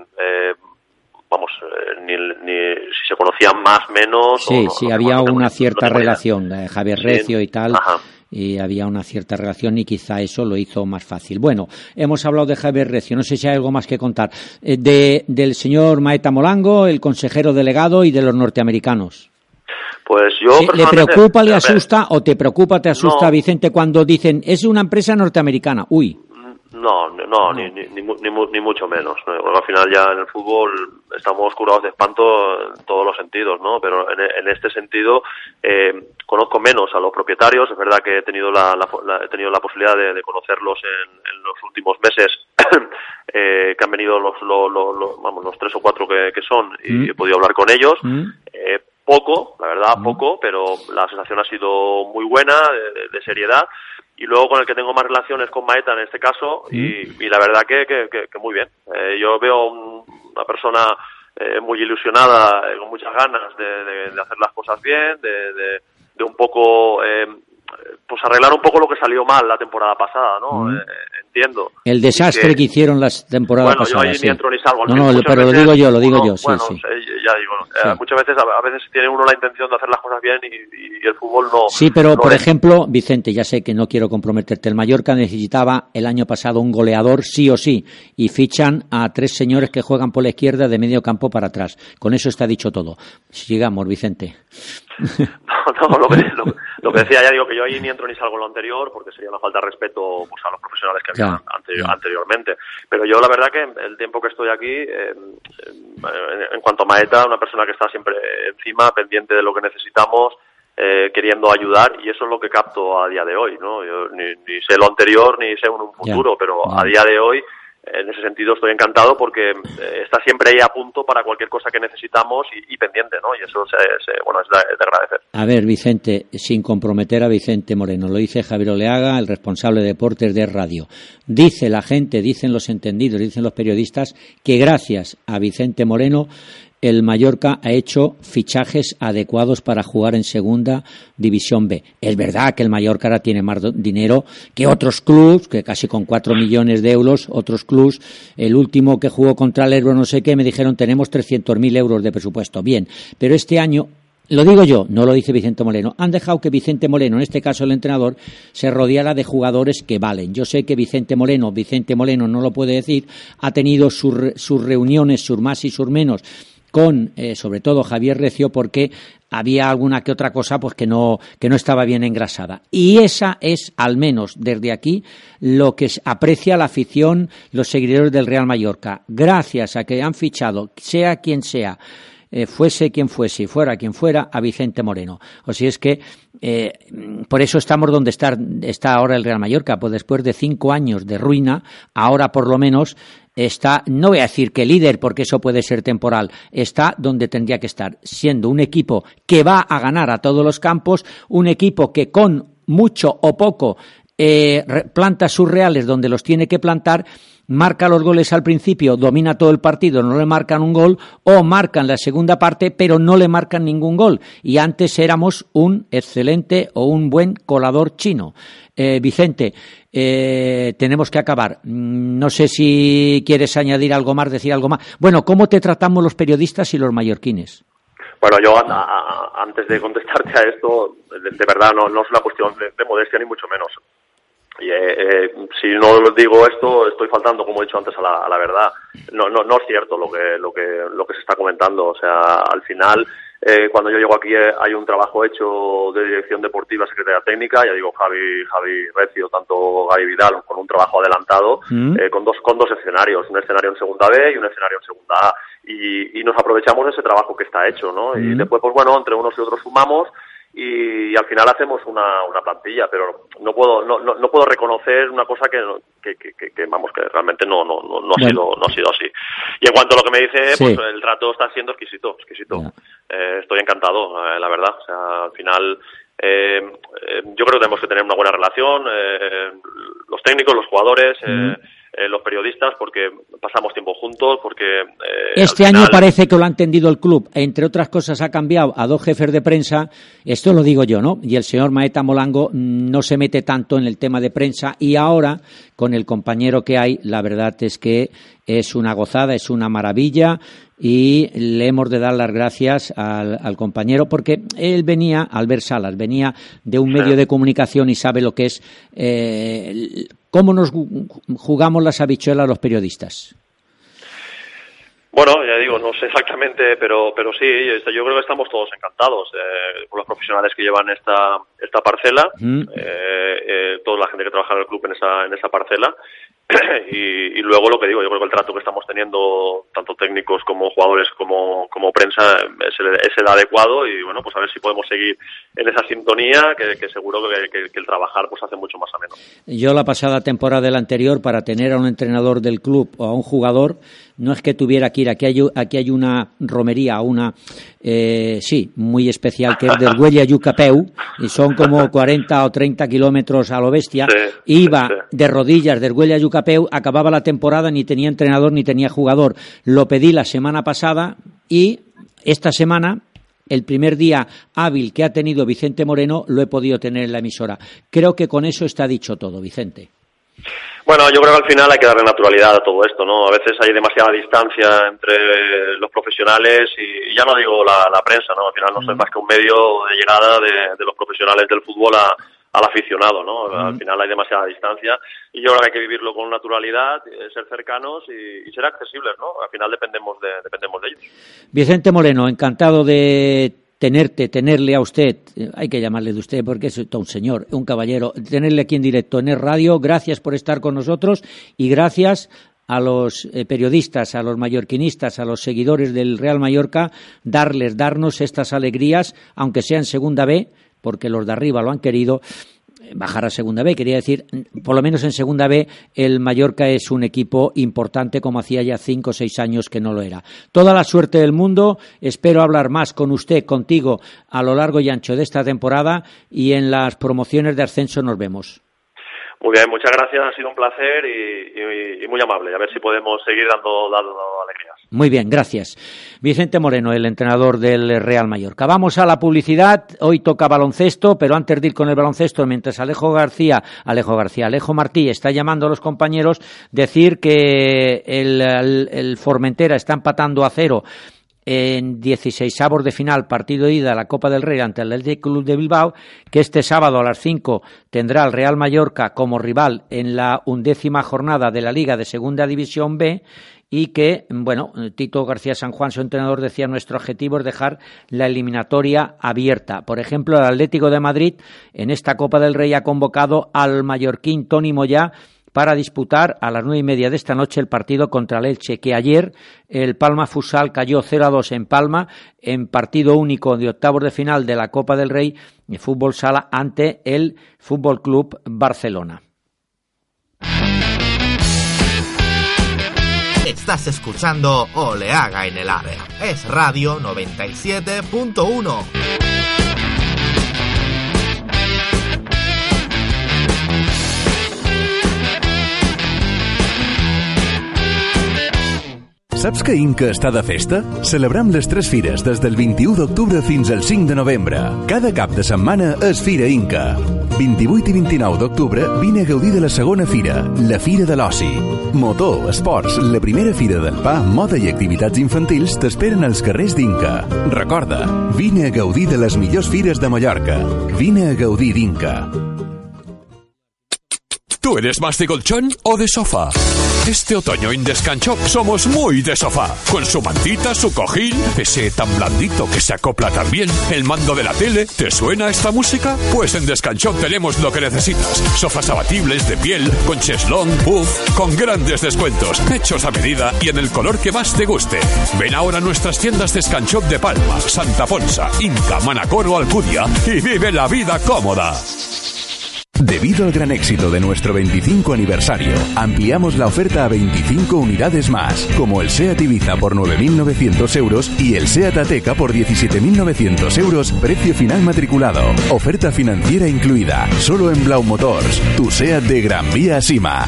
ni si se conocían más, menos. Sí, había una cierta relación, Javier Recio y tal. Ajá. Y había una cierta relación, y quizá eso lo hizo más fácil. Bueno, hemos hablado de Javier Recio, no sé si hay algo más que contar. Del señor Maeta Molango, el consejero delegado, y de los norteamericanos. Pues yo ¿Le preocupa, le asusta, o te preocupa, te asusta, Vicente, cuando dicen es una empresa norteamericana? Uy. No, ni mucho menos. Porque al final ya en el fútbol estamos curados de espanto en todos los sentidos, ¿no? Pero en este sentido conozco menos a los propietarios. Es verdad que he tenido la posibilidad de conocerlos en los últimos meses que han venido los 3 o 4 que son, y he podido hablar con ellos. Poco, la verdad, poco, pero la sensación ha sido muy buena, de seriedad. Y luego con el que tengo más relaciones con Maeta en este caso, y la verdad que muy bien. Yo veo una persona muy ilusionada, con muchas ganas de hacer las cosas bien, de un poco pues arreglar un poco lo que salió mal la temporada pasada, ¿no? Entiendo. El desastre que hicieron las temporadas pasadas. Bueno, yo ahí ni entro ni salgo. No, pero veces, lo digo yo, sí. Ya digo, sí. Muchas veces, a veces tiene uno la intención de hacer las cosas bien y el fútbol no. Sí, pero por ejemplo, Vicente, ya sé que no quiero comprometerte, el Mallorca necesitaba el año pasado un goleador sí o sí, y fichan a 3 señores que juegan por la izquierda de medio campo para atrás. Con eso está dicho todo. Sigamos, Vicente. Lo que decía, ya digo que yo ahí ni entro ni salgo en lo anterior, porque sería una falta de respeto pues, a los profesionales que había anteriormente. Pero yo la verdad que el tiempo que estoy aquí, en cuanto a Maeta, una persona que está siempre encima, pendiente de lo que necesitamos, queriendo ayudar, y eso es lo que capto a día de hoy, ¿no? Yo ni sé lo anterior ni sé un futuro, pero a día de hoy, en ese sentido estoy encantado porque está siempre ahí a punto para cualquier cosa que necesitamos y pendiente, ¿no? Y eso es de agradecer. A ver, Vicente, sin comprometer a Vicente Moreno, lo dice Javier Oleaga, el responsable de deportes de Radio. Dice la gente, dicen los entendidos, dicen los periodistas, que gracias a Vicente Moreno el Mallorca ha hecho fichajes adecuados para jugar en Segunda División B. Es verdad que el Mallorca ahora tiene más dinero que otros clubs, que casi con 4 millones de euros, otros clubs. El último que jugó contra el Ebro, no sé qué, me dijeron tenemos 300.000 euros de presupuesto. Bien, pero este año, lo digo yo, no lo dice Vicente Moreno, han dejado que Vicente Moreno, en este caso el entrenador, se rodeara de jugadores que valen. Yo sé que Vicente Moreno no lo puede decir, ha tenido sus reuniones, sus más y sus menos, con sobre todo Javier Recio, porque había alguna que otra cosa pues que no estaba bien engrasada. Y esa es, al menos desde aquí, lo que aprecia la afición, los seguidores del Real Mallorca. Gracias a que han fichado, sea quien sea, fuese quien fuese y fuera quien fuera, a Vicente Moreno. O sea, es que por eso estamos donde está ahora el Real Mallorca, pues después de 5 años de ruina, ahora por lo menos está, no voy a decir que líder, porque eso puede ser temporal, está donde tendría que estar, siendo un equipo que va a ganar a todos los campos, un equipo que con mucho o poco planta sus reales donde los tiene que plantar, marca los goles al principio, domina todo el partido, no le marcan un gol, o marcan la segunda parte, pero no le marcan ningún gol. Y antes éramos un excelente o un buen colador chino. Vicente, tenemos que acabar. No sé si quieres añadir algo más, decir algo más. Bueno, ¿cómo te tratamos los periodistas y los mallorquines? Bueno, yo antes de contestarte a esto, de verdad no es una cuestión de modestia ni mucho menos. Y, si no digo esto, estoy faltando, como he dicho antes, a la verdad. No es cierto lo que se está comentando. O sea, al final, cuando yo llego aquí hay un trabajo hecho de dirección deportiva, secretaria técnica, ya digo, Javi Recio, tanto Gaby Vidal, con un trabajo adelantado, con dos escenarios, un escenario en Segunda B y un escenario en Segunda A. Y nos aprovechamos de ese trabajo que está hecho, ¿no? Y después, pues bueno, entre unos y otros sumamos, y al final hacemos una plantilla, pero no puedo reconocer una cosa que vamos, que realmente no ha sido así. Y en cuanto a lo que me dice, pues el trato está siendo exquisito. Estoy encantado, la verdad. O sea, al final yo creo que tenemos que tener una buena relación, los técnicos, los jugadores, los periodistas, porque pasamos tiempo juntos, porque este año parece que lo ha entendido el club. Entre otras cosas, ha cambiado a 2 jefes de prensa, esto lo digo yo, ¿no? Y el señor Maeta Molango no se mete tanto en el tema de prensa, y ahora, con el compañero que hay, la verdad es que es una gozada, es una maravilla, y le hemos de dar las gracias al compañero, porque él venía, Albert Salas, venía de un medio de comunicación y sabe lo que es cómo nos jugamos las habichuelas los periodistas. Bueno, ya digo, no sé exactamente, pero sí, yo creo que estamos todos encantados con los profesionales que llevan esta parcela, toda la gente que trabaja en el club en esa parcela. Y luego lo que digo, yo creo que el trato que estamos teniendo, tanto técnicos como jugadores como prensa, es el adecuado, y bueno, pues a ver si podemos seguir esa sintonía que seguro que el trabajar pues hace mucho más ameno. Yo la pasada temporada del anterior, para tener a un entrenador del club o a un jugador, no es que tuviera que ir, aquí hay una romería, muy especial, que es del Güell a Yucapeu, y son como 40 o 30 kilómetros a lo bestia. Iba de rodillas del Güell a Yucapeu, acababa la temporada, ni tenía entrenador ni tenía jugador. Lo pedí la semana pasada y esta semana, el primer día hábil que ha tenido Vicente Moreno, lo he podido tener en la emisora. Creo que con eso está dicho todo, Vicente. Bueno, yo creo que al final hay que darle naturalidad a todo esto, ¿no? A veces hay demasiada distancia entre los profesionales y ya no digo la prensa, ¿no? Al final no soy más que un medio de llegada de los profesionales del fútbol al aficionado, ¿no? Al final hay demasiada distancia y yo creo que hay que vivirlo con naturalidad, ser cercanos y ser accesibles, ¿no? Al final dependemos de ellos. Vicente Moreno, encantado de tenerle a usted, hay que llamarle de usted porque es todo un señor, un caballero, tenerle aquí en directo en el radio. Gracias por estar con nosotros y gracias a los periodistas, a los mallorquinistas, a los seguidores del Real Mallorca, darnos estas alegrías, aunque sea en segunda B, porque los de arriba lo han querido, bajar a segunda B. Quería decir, por lo menos en segunda B, el Mallorca es un equipo importante, como hacía ya 5 o 6 años que no lo era. Toda la suerte del mundo. Espero hablar más con usted, contigo, a lo largo y ancho de esta temporada, y en las promociones de ascenso nos vemos. Muy bien, muchas gracias, ha sido un placer y muy amable. A ver si podemos seguir dando alegrías. Muy bien, gracias. Vicente Moreno, el entrenador del Real Mallorca. Vamos a la publicidad. Hoy toca baloncesto, pero antes de ir con el baloncesto, mientras Alejo Martí está llamando a los compañeros, decir que el Formentera está empatando a 0 en 16avos de final, partido de ida a la Copa del Rey ante el Athletic Club de Bilbao, que este sábado a las 5 tendrá al Real Mallorca como rival en la 11ª jornada de la Liga de Segunda División B, y que, Tito García San Juan, su entrenador, decía: nuestro objetivo es dejar la eliminatoria abierta. Por ejemplo, el Atlético de Madrid en esta Copa del Rey ha convocado al mallorquín Toni Moyá para disputar a las 9:30 de esta noche el partido contra el Elche, que ayer el Palma Futsal cayó 0-2 en Palma en partido único de octavos de final de la Copa del Rey de fútbol sala ante el Fútbol Club Barcelona. Estás escuchando Oleaga en el Área. Es Radio 97.1. Saps que Inca està de festa? Celebrem les 3 fires des del 21 d'octubre fins al 5 de novembre. Cada cap de setmana és Fira Inca. 28 i 29 d'octubre vine a gaudir de la segona fira, la Fira de l'Oci. Motor, esports, la primera fira del pa, moda i activitats infantils t'esperen als carrers d'Inca. Recorda, vine a gaudir de les millors fires de Mallorca. Vine a gaudir d'Inca. ¿Tú eres más de colchón o de sofá? Este otoño en Descanshop somos muy de sofá. Con su mantita, su cojín, ese tan blandito que se acopla tan bien, el mando de la tele. ¿Te suena esta música? Pues en Descanshop tenemos lo que necesitas. Sofás abatibles de piel, con cheslón, puff, con grandes descuentos, hechos a medida y en el color que más te guste. Ven ahora a nuestras tiendas Descanshop de Palma, Santa Ponsa, Inca, Manacor o Alcudia y vive la vida cómoda. Debido al gran éxito de nuestro 25 aniversario, ampliamos la oferta a 25 unidades más, como el SEAT Ibiza por 9.900 euros y el SEAT Ateca por 17.900 euros, precio final matriculado. Oferta financiera incluida, solo en Blau Motors, tu SEAT de Gran Vía a Sima.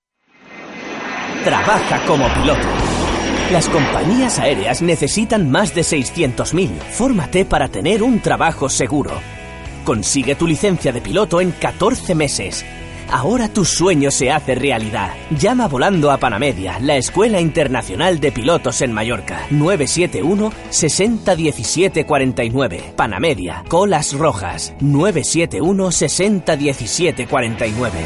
Trabaja como piloto. Las compañías aéreas necesitan más de 600.000. Fórmate para tener un trabajo seguro. Consigue tu licencia de piloto en 14 meses. Ahora tu sueño se hace realidad. Llama volando a Panamedia, la Escuela Internacional de Pilotos en Mallorca. 971 60 17 49. Panamedia, colas rojas. 971 60 17 49.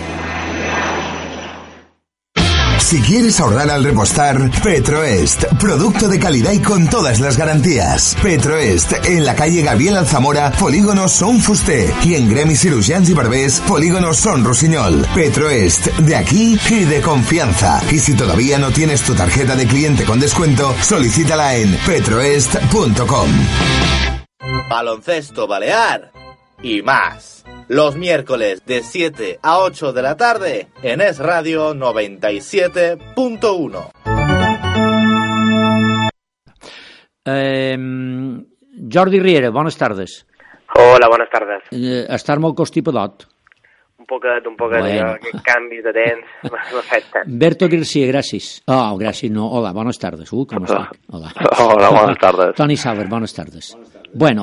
Si quieres ahorrar al repostar, Petroest, producto de calidad y con todas las garantías. Petroest, en la calle Gabriel Alzamora, Polígono Son Fusté, y en Gremi Cirujanos y Barbés, Polígono Son Rossinyol. Petroest, de aquí y de confianza. Y si todavía no tienes tu tarjeta de cliente con descuento, solicítala en petroest.com. Baloncesto Balear. y más. Los miércoles de 7 a 8 de la tarde en Es Radio 97.1. Jordi Riera, bones tardes. Hola, buenas tardes. Estàs molt constipadot? Un poquet, bueno. Aquests canvis de temps m'afecten. Berto García, gràcies. Oh, gràcies, no. Hola, bones tardes. Com estic? Hola, bones tardes. Toni Sauer, bones tardes. Bueno,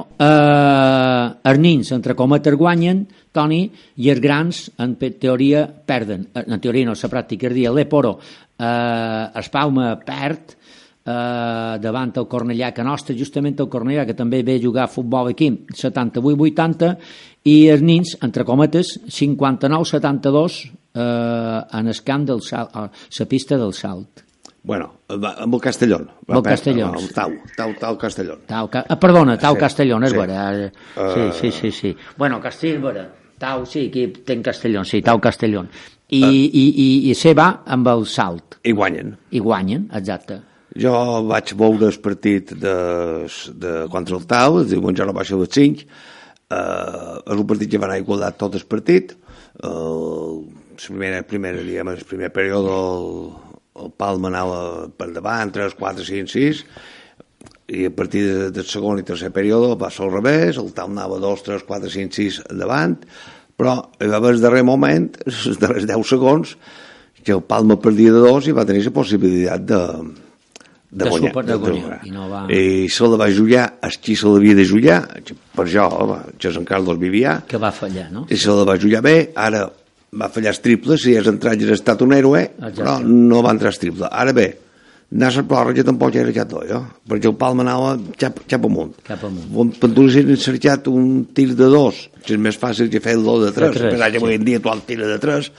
els nins, entre cometes, guanyen, Toni, i els grans, en teoria, perden. En teoria no, la pràctica, el dia, l'Eporo, Espalma perd, davant el Cornellà, que nostre, justament el Cornellà, que també ve a jugar a futbol aquí, 78-80, i els nins, entre cometes, 59-72 en el camp del salt, a la pista del salt. Bueno, amb el Castellón. El Castellón. Tau Castellón. Perdona, Tau Castellón, és vera. Sí. Bueno, Castellón, Tau, sí, aquí ten Castellón, sí, Tau Castellón. I se va amb el salt. I guanyen. I guanyen, exacte. Jo vaig veure el partit contra el Tau, el diumenge a la baixa dels 5. És un partit que va anar igualat tot el partit. El primer període el Palma anava per davant, 3, 4, 5, 6, i a partir del segon i tercer període va ser al revés, el Tau anava 2, 3, 4, 5, 6 davant, però hi va haver el darrer moment, els darrers 10 segons, que el Palma perdia de 2 i va tenir la possibilitat de guanyar. I se la va jullar, qui se l'havia de jullar, per jo, que és en Carlos Vivià, que va fallar, no? I se la va jullar bé, ara va fallar el triple, si és entrat ja ha estat un héroe, però no va entrar el triple. Ara bé, anar a la pròrroga tampoc era ja tot, perquè el Palma anava cap amunt. Per tu si has cercat un tir de 2, que és més fàcil que fer el 2 de 3, però ja avui en dia tu el tira de 3,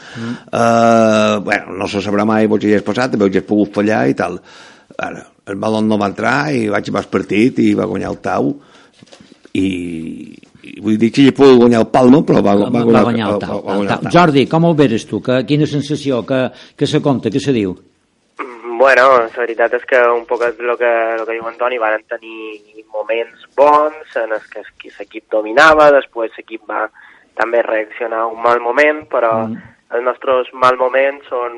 bueno, no se sabrà mai el que ja has passat, també ja has pogut fallar i tal. Ara, el balon no va entrar i va acabar el partit i va guanyar el Tau i vull dir que ja podia guanyar el Palma, però va guanyar el Tau. Jordi, com ho veres tu? Quina sensació? Que se compta? Què se diu? Bueno, la veritat és que un poc el que diu Antoni, van tenir moments bons en els que l'equip dominava, després l'equip va també reaccionar a un mal moment, però els nostres mal moments són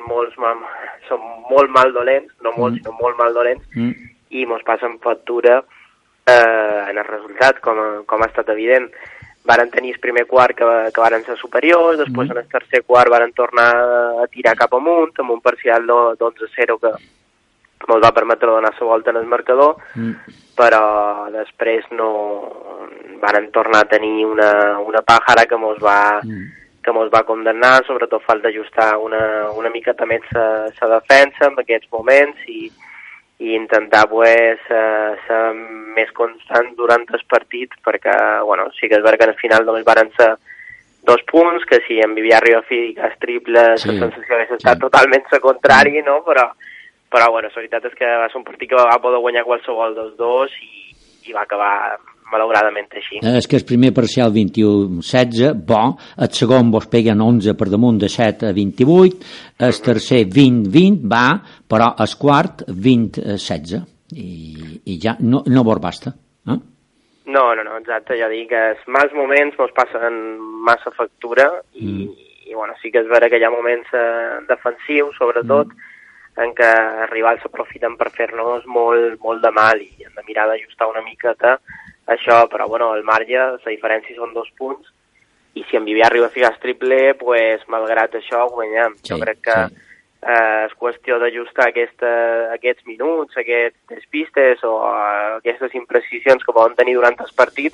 molt mal dolents, no molts, sinó molt mal dolents, i mos passen factura en el resultat, com ha estat evident. Varen tenir el primer quart que varen ser superiors, després en el tercer quart varen tornar a tirar cap amunt, amb un parcial d'11-0 que ens va permetre donar la volta en el marcador, però després no varen tornar a tenir una pàjara que mos va condemnar, sobretot falta ajustar una miqueta més la defensa en aquests moments i intentar ser més constant durant el partit, perquè bueno, sí que és veritat que al final només varen ser 2 punts, que si en Vivià arriba a ficar triple la sensació hauria estat totalment la contrari, no? Però bueno, la veritat és que va ser un partit que va poder guanyar qualsevol dels dos i va acabar malauradament així. És que el primer parcial 21-16, bo, el segon vos peguen 11 per damunt de 7 a 28, el tercer 20-20, va, però el quart 20-16, i ja no vos basta. No, exacte, ja dic que els mals moments mos passen massa factura i bueno, sí que és vera que hi ha moments defensius, sobretot, en què els rivals s'aprofiten per fer-nos molt de mal i hem de mirar d'ajustar una miqueta això, però bueno, el marge, la diferència són 2 punts i si en Vivià arriba a ficar el triple, pues, malgrat això guanyem. Jo crec que és qüestió d'ajustar aquests minuts, aquestes pistes o aquestes imprecisions que poden tenir durant el partit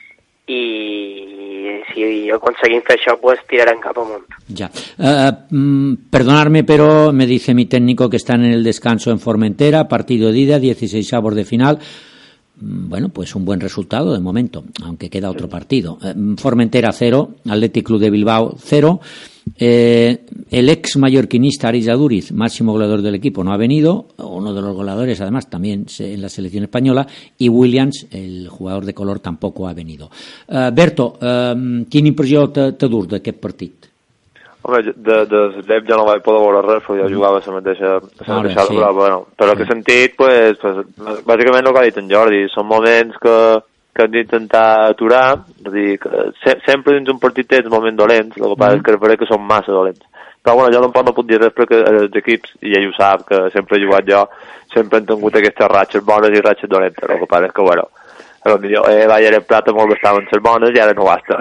y si aconseguim fer això, pues tirarán cap amunt. Ya. Perdonadme, pero me dice mi técnico que están en el descanso en Formentera, partido de ida, 16avos de final. Bueno, pues un buen resultado de momento, aunque queda otro partido. Formentera 0, Athletic Club de Bilbao 0. El ex mallorquinista Aris Aduriz, máximo goleador del equipo, no ha venido, uno de los goleadores además también en la selección española, y Williams, el jugador de color, tampoco ha venido. Berto, quina impressió t'ha dur d'aquest partit? Home, de l'EP ja no vaig poder veure res, perquè ja jugava a la mateixa però bueno, però que he sentit, pues, bàsicament el que ha dit en Jordi, són moments que que hem d'intentar aturar, és dir, que sempre dins un partit tens moments dolents, el que passa és que crec que són massa dolents. Però bueno, jo tampoc no puc dir res perquè els equips, i ell ho sap, que sempre he jugat jo, sempre han tingut aquestes ratxes bones i ratxes dolentes, el que passa és que, bueno, potser Bayer en Plata molt estaven ser bones i ara no basta.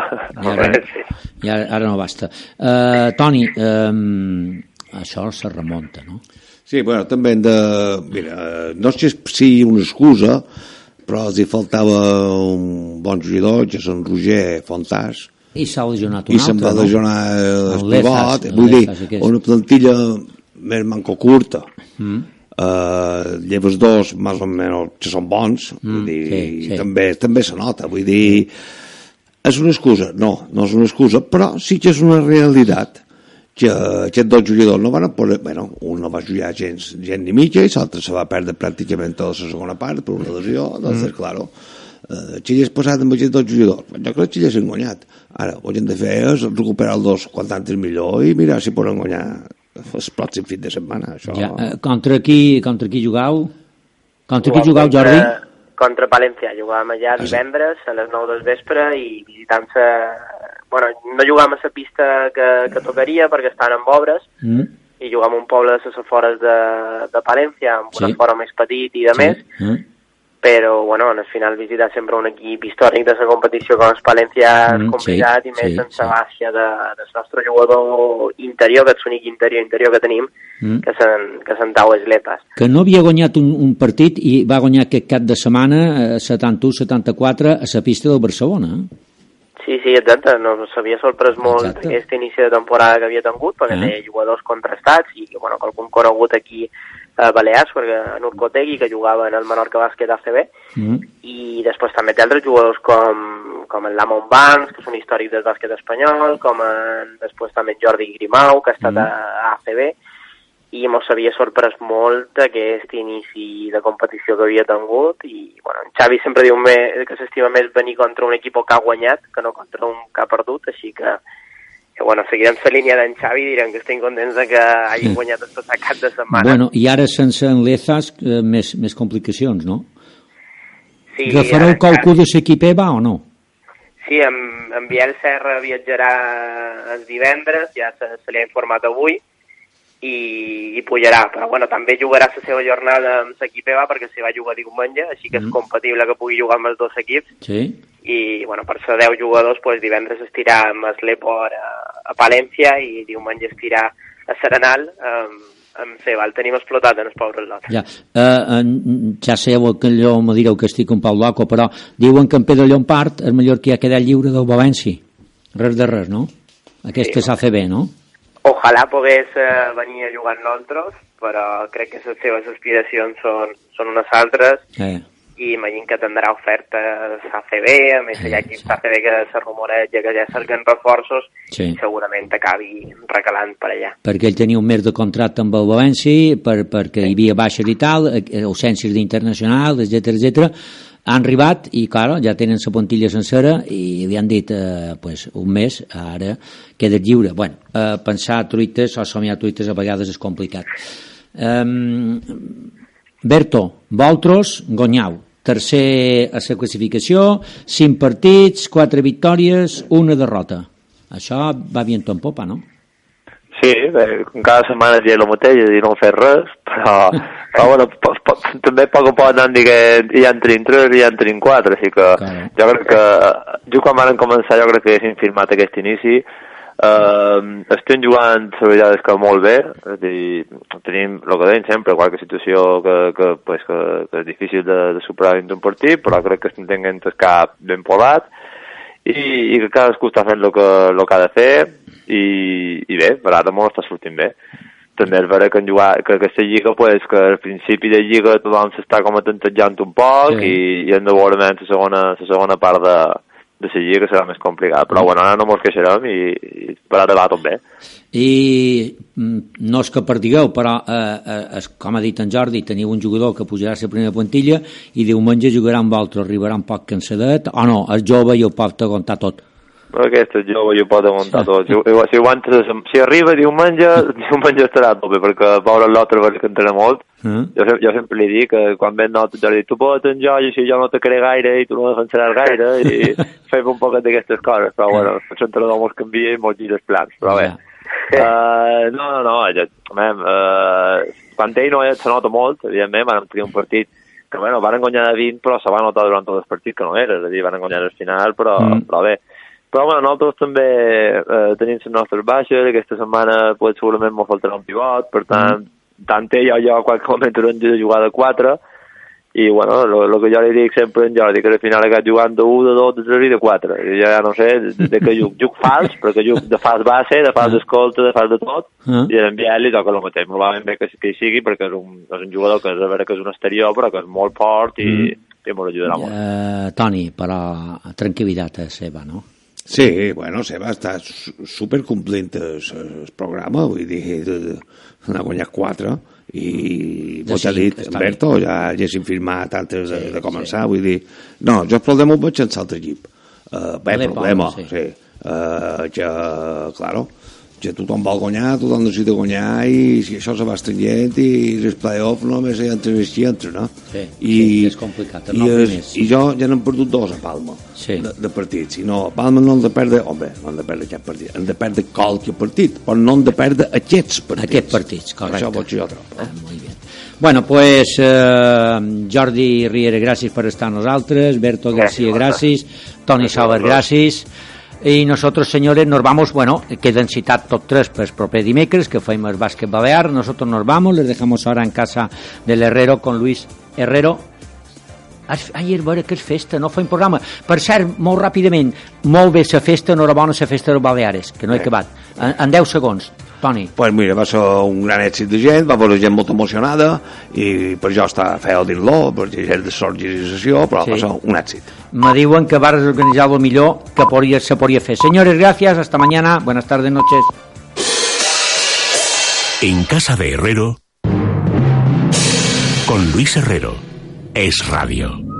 Ara no basta. Toni, això se remunta, no? Sí, bueno, també hem de... Mira, no sé si una excusa, però els hi faltava un bon jugador, que és en Roger Fontàs, i s'ha lesionat un altre, no? I se'n va lesionar el pivot, vull dir, una plantilla més manco curta. Lleves dos, més o menys, que són bons, vull dir, sí. També se nota, vull dir, és una excusa? No és una excusa, però sí que és una realitat que aquests dos jugadors no van poder, bueno, un no va jugar gens ni mitja i l'altre se va perdre pràcticament tota la segona part per una lesió, doncs, claro, si hagués passat amb aquests dos jugadors, jo crec que haguessin guanyat. Ara, el que hem de fer és recuperar els dos quant antes millor i mirar si poden guanyar el pròxim fin de setmana. Això... Ja, contra qui jugau? Contra qui jugau, Jordi? Contra València. Jugàvem allà divendres a les 9 del vespre i visitant-se... Bueno, no jugàvem a la pista que tocaria perquè estaven en obres i jugàvem a un poble de les afores de València amb un afora més petit i de més, però bueno, al final visitar sempre un equip històric de la competició com el València és complicat i més sense baixa del nostre jugador interior, que és l'únic interior que tenim, que se'n tau les lepes. Que no havia guanyat un partit i va guanyar aquest cap de setmana 71-74 a la pista del Barcelona, Sí, exacte, no s'havia sorprès molt aquest inici de temporada que havia tingut, perquè té jugadors contrastats i bueno, qualcun conegut aquí a Balears, perquè en Urcotegui, que jugava en el Menorca Bàsquet ACB, i després també té altres jugadors com el Lamont Banks, que és un històric del bàsquet espanyol, com després també Jordi Grimau, que ha estat a ACB, i mos havia sorprès molt aquest inici de competició que havia tingut i bueno, en Xavi sempre diu que s'estima més venir contra un equip que ha guanyat que no contra un que ha perdut, així que bueno, seguirem la línia d'en Xavi i direm que estem contents de que hagin guanyat el passat cap de setmana. Bueno, i ara sense en Lezas més complicacions, no? Sí. Refareu qualcú de l'equip va o no? Sí, en Biel Serra viatjarà el divendres, ja se li ha informat avui, i pujarà, però bueno, també jugarà la seva jornada amb l'equip EVA perquè s'hi va jugar diumenge, així que és compatible que pugui jugar amb els dos equips i bueno, per ser 10 jugadors pues, divendres estirà amb l'Epor a Palència i diumenge estirà a Serenal amb Ceba, el tenim explotat en els pobres lots. Ja sabeu que allò me direu que estic un Pau Loco, però diuen que en Pedro Llompart és millor que ha quedat lliure del València, res de res, no? Aquesta és ACB, no? Ojalà pogués venir a jugar amb nosaltres, però crec que les seves aspiracions són unes altres i imagino que tindrà ofertes ACB, a més hi ha equips ACB que se rumoreja que ja cerquen reforços i segurament acabi recalant per allà. Perquè ell tenia un mes de contracte amb el València, perquè hi havia baixes i tal, ausències d'internacional, etc. Han arribat i, clar, ja tenen la plantilla sencera i li han dit, un mes, ara queda lliure. Bueno, pensar truites o somiar truites a vegades és complicat. Berto, vosaltres guanyau. Tercer a la classificació, 5 partits, 4 victòries, 1 derrota. Això va bien en popa, no? Sí, cada setmana és el mateix, és dir, no fer res, però bueno, també poc a poc anant dient ja en tenim 3 i ja en tenim 4, així que jo crec que quan van començar jo crec que haguessin firmat aquest inici. Estem jugant, la veritat és que molt bé, és dir, tenim el que deim sempre, qualque situació que és difícil de superar dins d'un partit, però crec que estem tenint el cap ben polat i que cadascú està fent el que ha de fer i bé, per ara molt està sortint bé. També és vera que aquesta lliga, que al principi de lliga tothom s'està com a tantejant un poc i hem de veure menys la segona part de la lliga que serà més complicat, però bueno, ara no mos queixarem i per ara va tot bé. I no és que perdigueu, però com ha dit en Jordi, teniu un jugador que pujarà a la primera plantilla i diumenge jugarà amb altres, arribarà un poc cansadet, o no, és jove i ho pot aguantar tot. Aquest joc ho pot aguantar tot. Si arriba diumenge estarà a tope, perquè veure l'altre que entrarà molt. Jo sempre li dic que quan ven nota, jo li dic, tu pots en jo, i si jo no te crec gaire i tu no defensaràs gaire, i fem un poquet d'aquestes coses, però bueno, el entrenador mos canvia i mos gira els plans, però bé. Quan ell no se nota molt, evidentment, van tenir un partit que, bueno, van guanyar de 20, però se va notar durant tot el partit que no era, és a dir, van guanyar al final, però bé. Però bueno, nosaltres també tenim les nostres baixes, aquesta setmana pues, segurament ens faltarà un pivot, per tant, tant ell o jo qualque moment haurem de jugar de 4, i bueno, el que jo li dic sempre en Jordi, que al final acaba jugant de 1, de 2, de 3 i de 4, i ja no sé de què juc fals, perquè juc de fals base, de fals d'escolta, de fals de tot, i en Biel li toca el mateix, probablement bé que hi sigui, perquè és un jugador que és a veure que és un exterior, però que és molt fort i m'ho ajudarà molt. Toni, però tranquil·litat seva, no? Sí, bueno, Seba està supercomplint el programa, vull dir, n'ha guanyat 4 i vos ha dit, Berto, ja haguéssim firmat antes de començar, vull dir, no, jo el problema ho veig en l'altre equip. Problema, sí. Que, claro, que tothom vol guanyar, tothom necessita guanyar i si això se va estrenyent i els play-off només hi entra i entra, no? Sí, és complicat. I jo ja n'hem perdut 2 a Palma de partits. Si no, a Palma no hem de perdre, no hem de perdre aquest partit, hem de perdre qualque partit, però no hem de perdre aquests partits. Correcte. Això pot ser jo trobo. Molt bé. Bueno, pues Jordi Riera, gràcies per estar amb nosaltres, Berto García, gràcies, Toni Sauer, gràcies. Y nosotros, señores, nos vamos, bueno, quedan citados top 3 pues proper dimecres, que fue el básquet balear. Nosotros nos vamos, les dejamos ahora en casa del Herrero con Luis Herrero. Ayer, veure que és festa, no fem programa. Per cert, molt ràpidament, molt bé la festa, enhorabona la festa dels Baleares, que no he acabat. En 10 segons, Toni. Pues mira, va ser un gran èxit de gent, va haver gent molt emocionada, i per això està feo dir-lo, perquè és de sorgització, però va ser un èxit. Me diuen que vas organitzar lo millor que se podria fer. Señores, gracias, hasta mañana, buenas tardes, noches. En casa de Herrero, con Luis Herrero, Es Radio.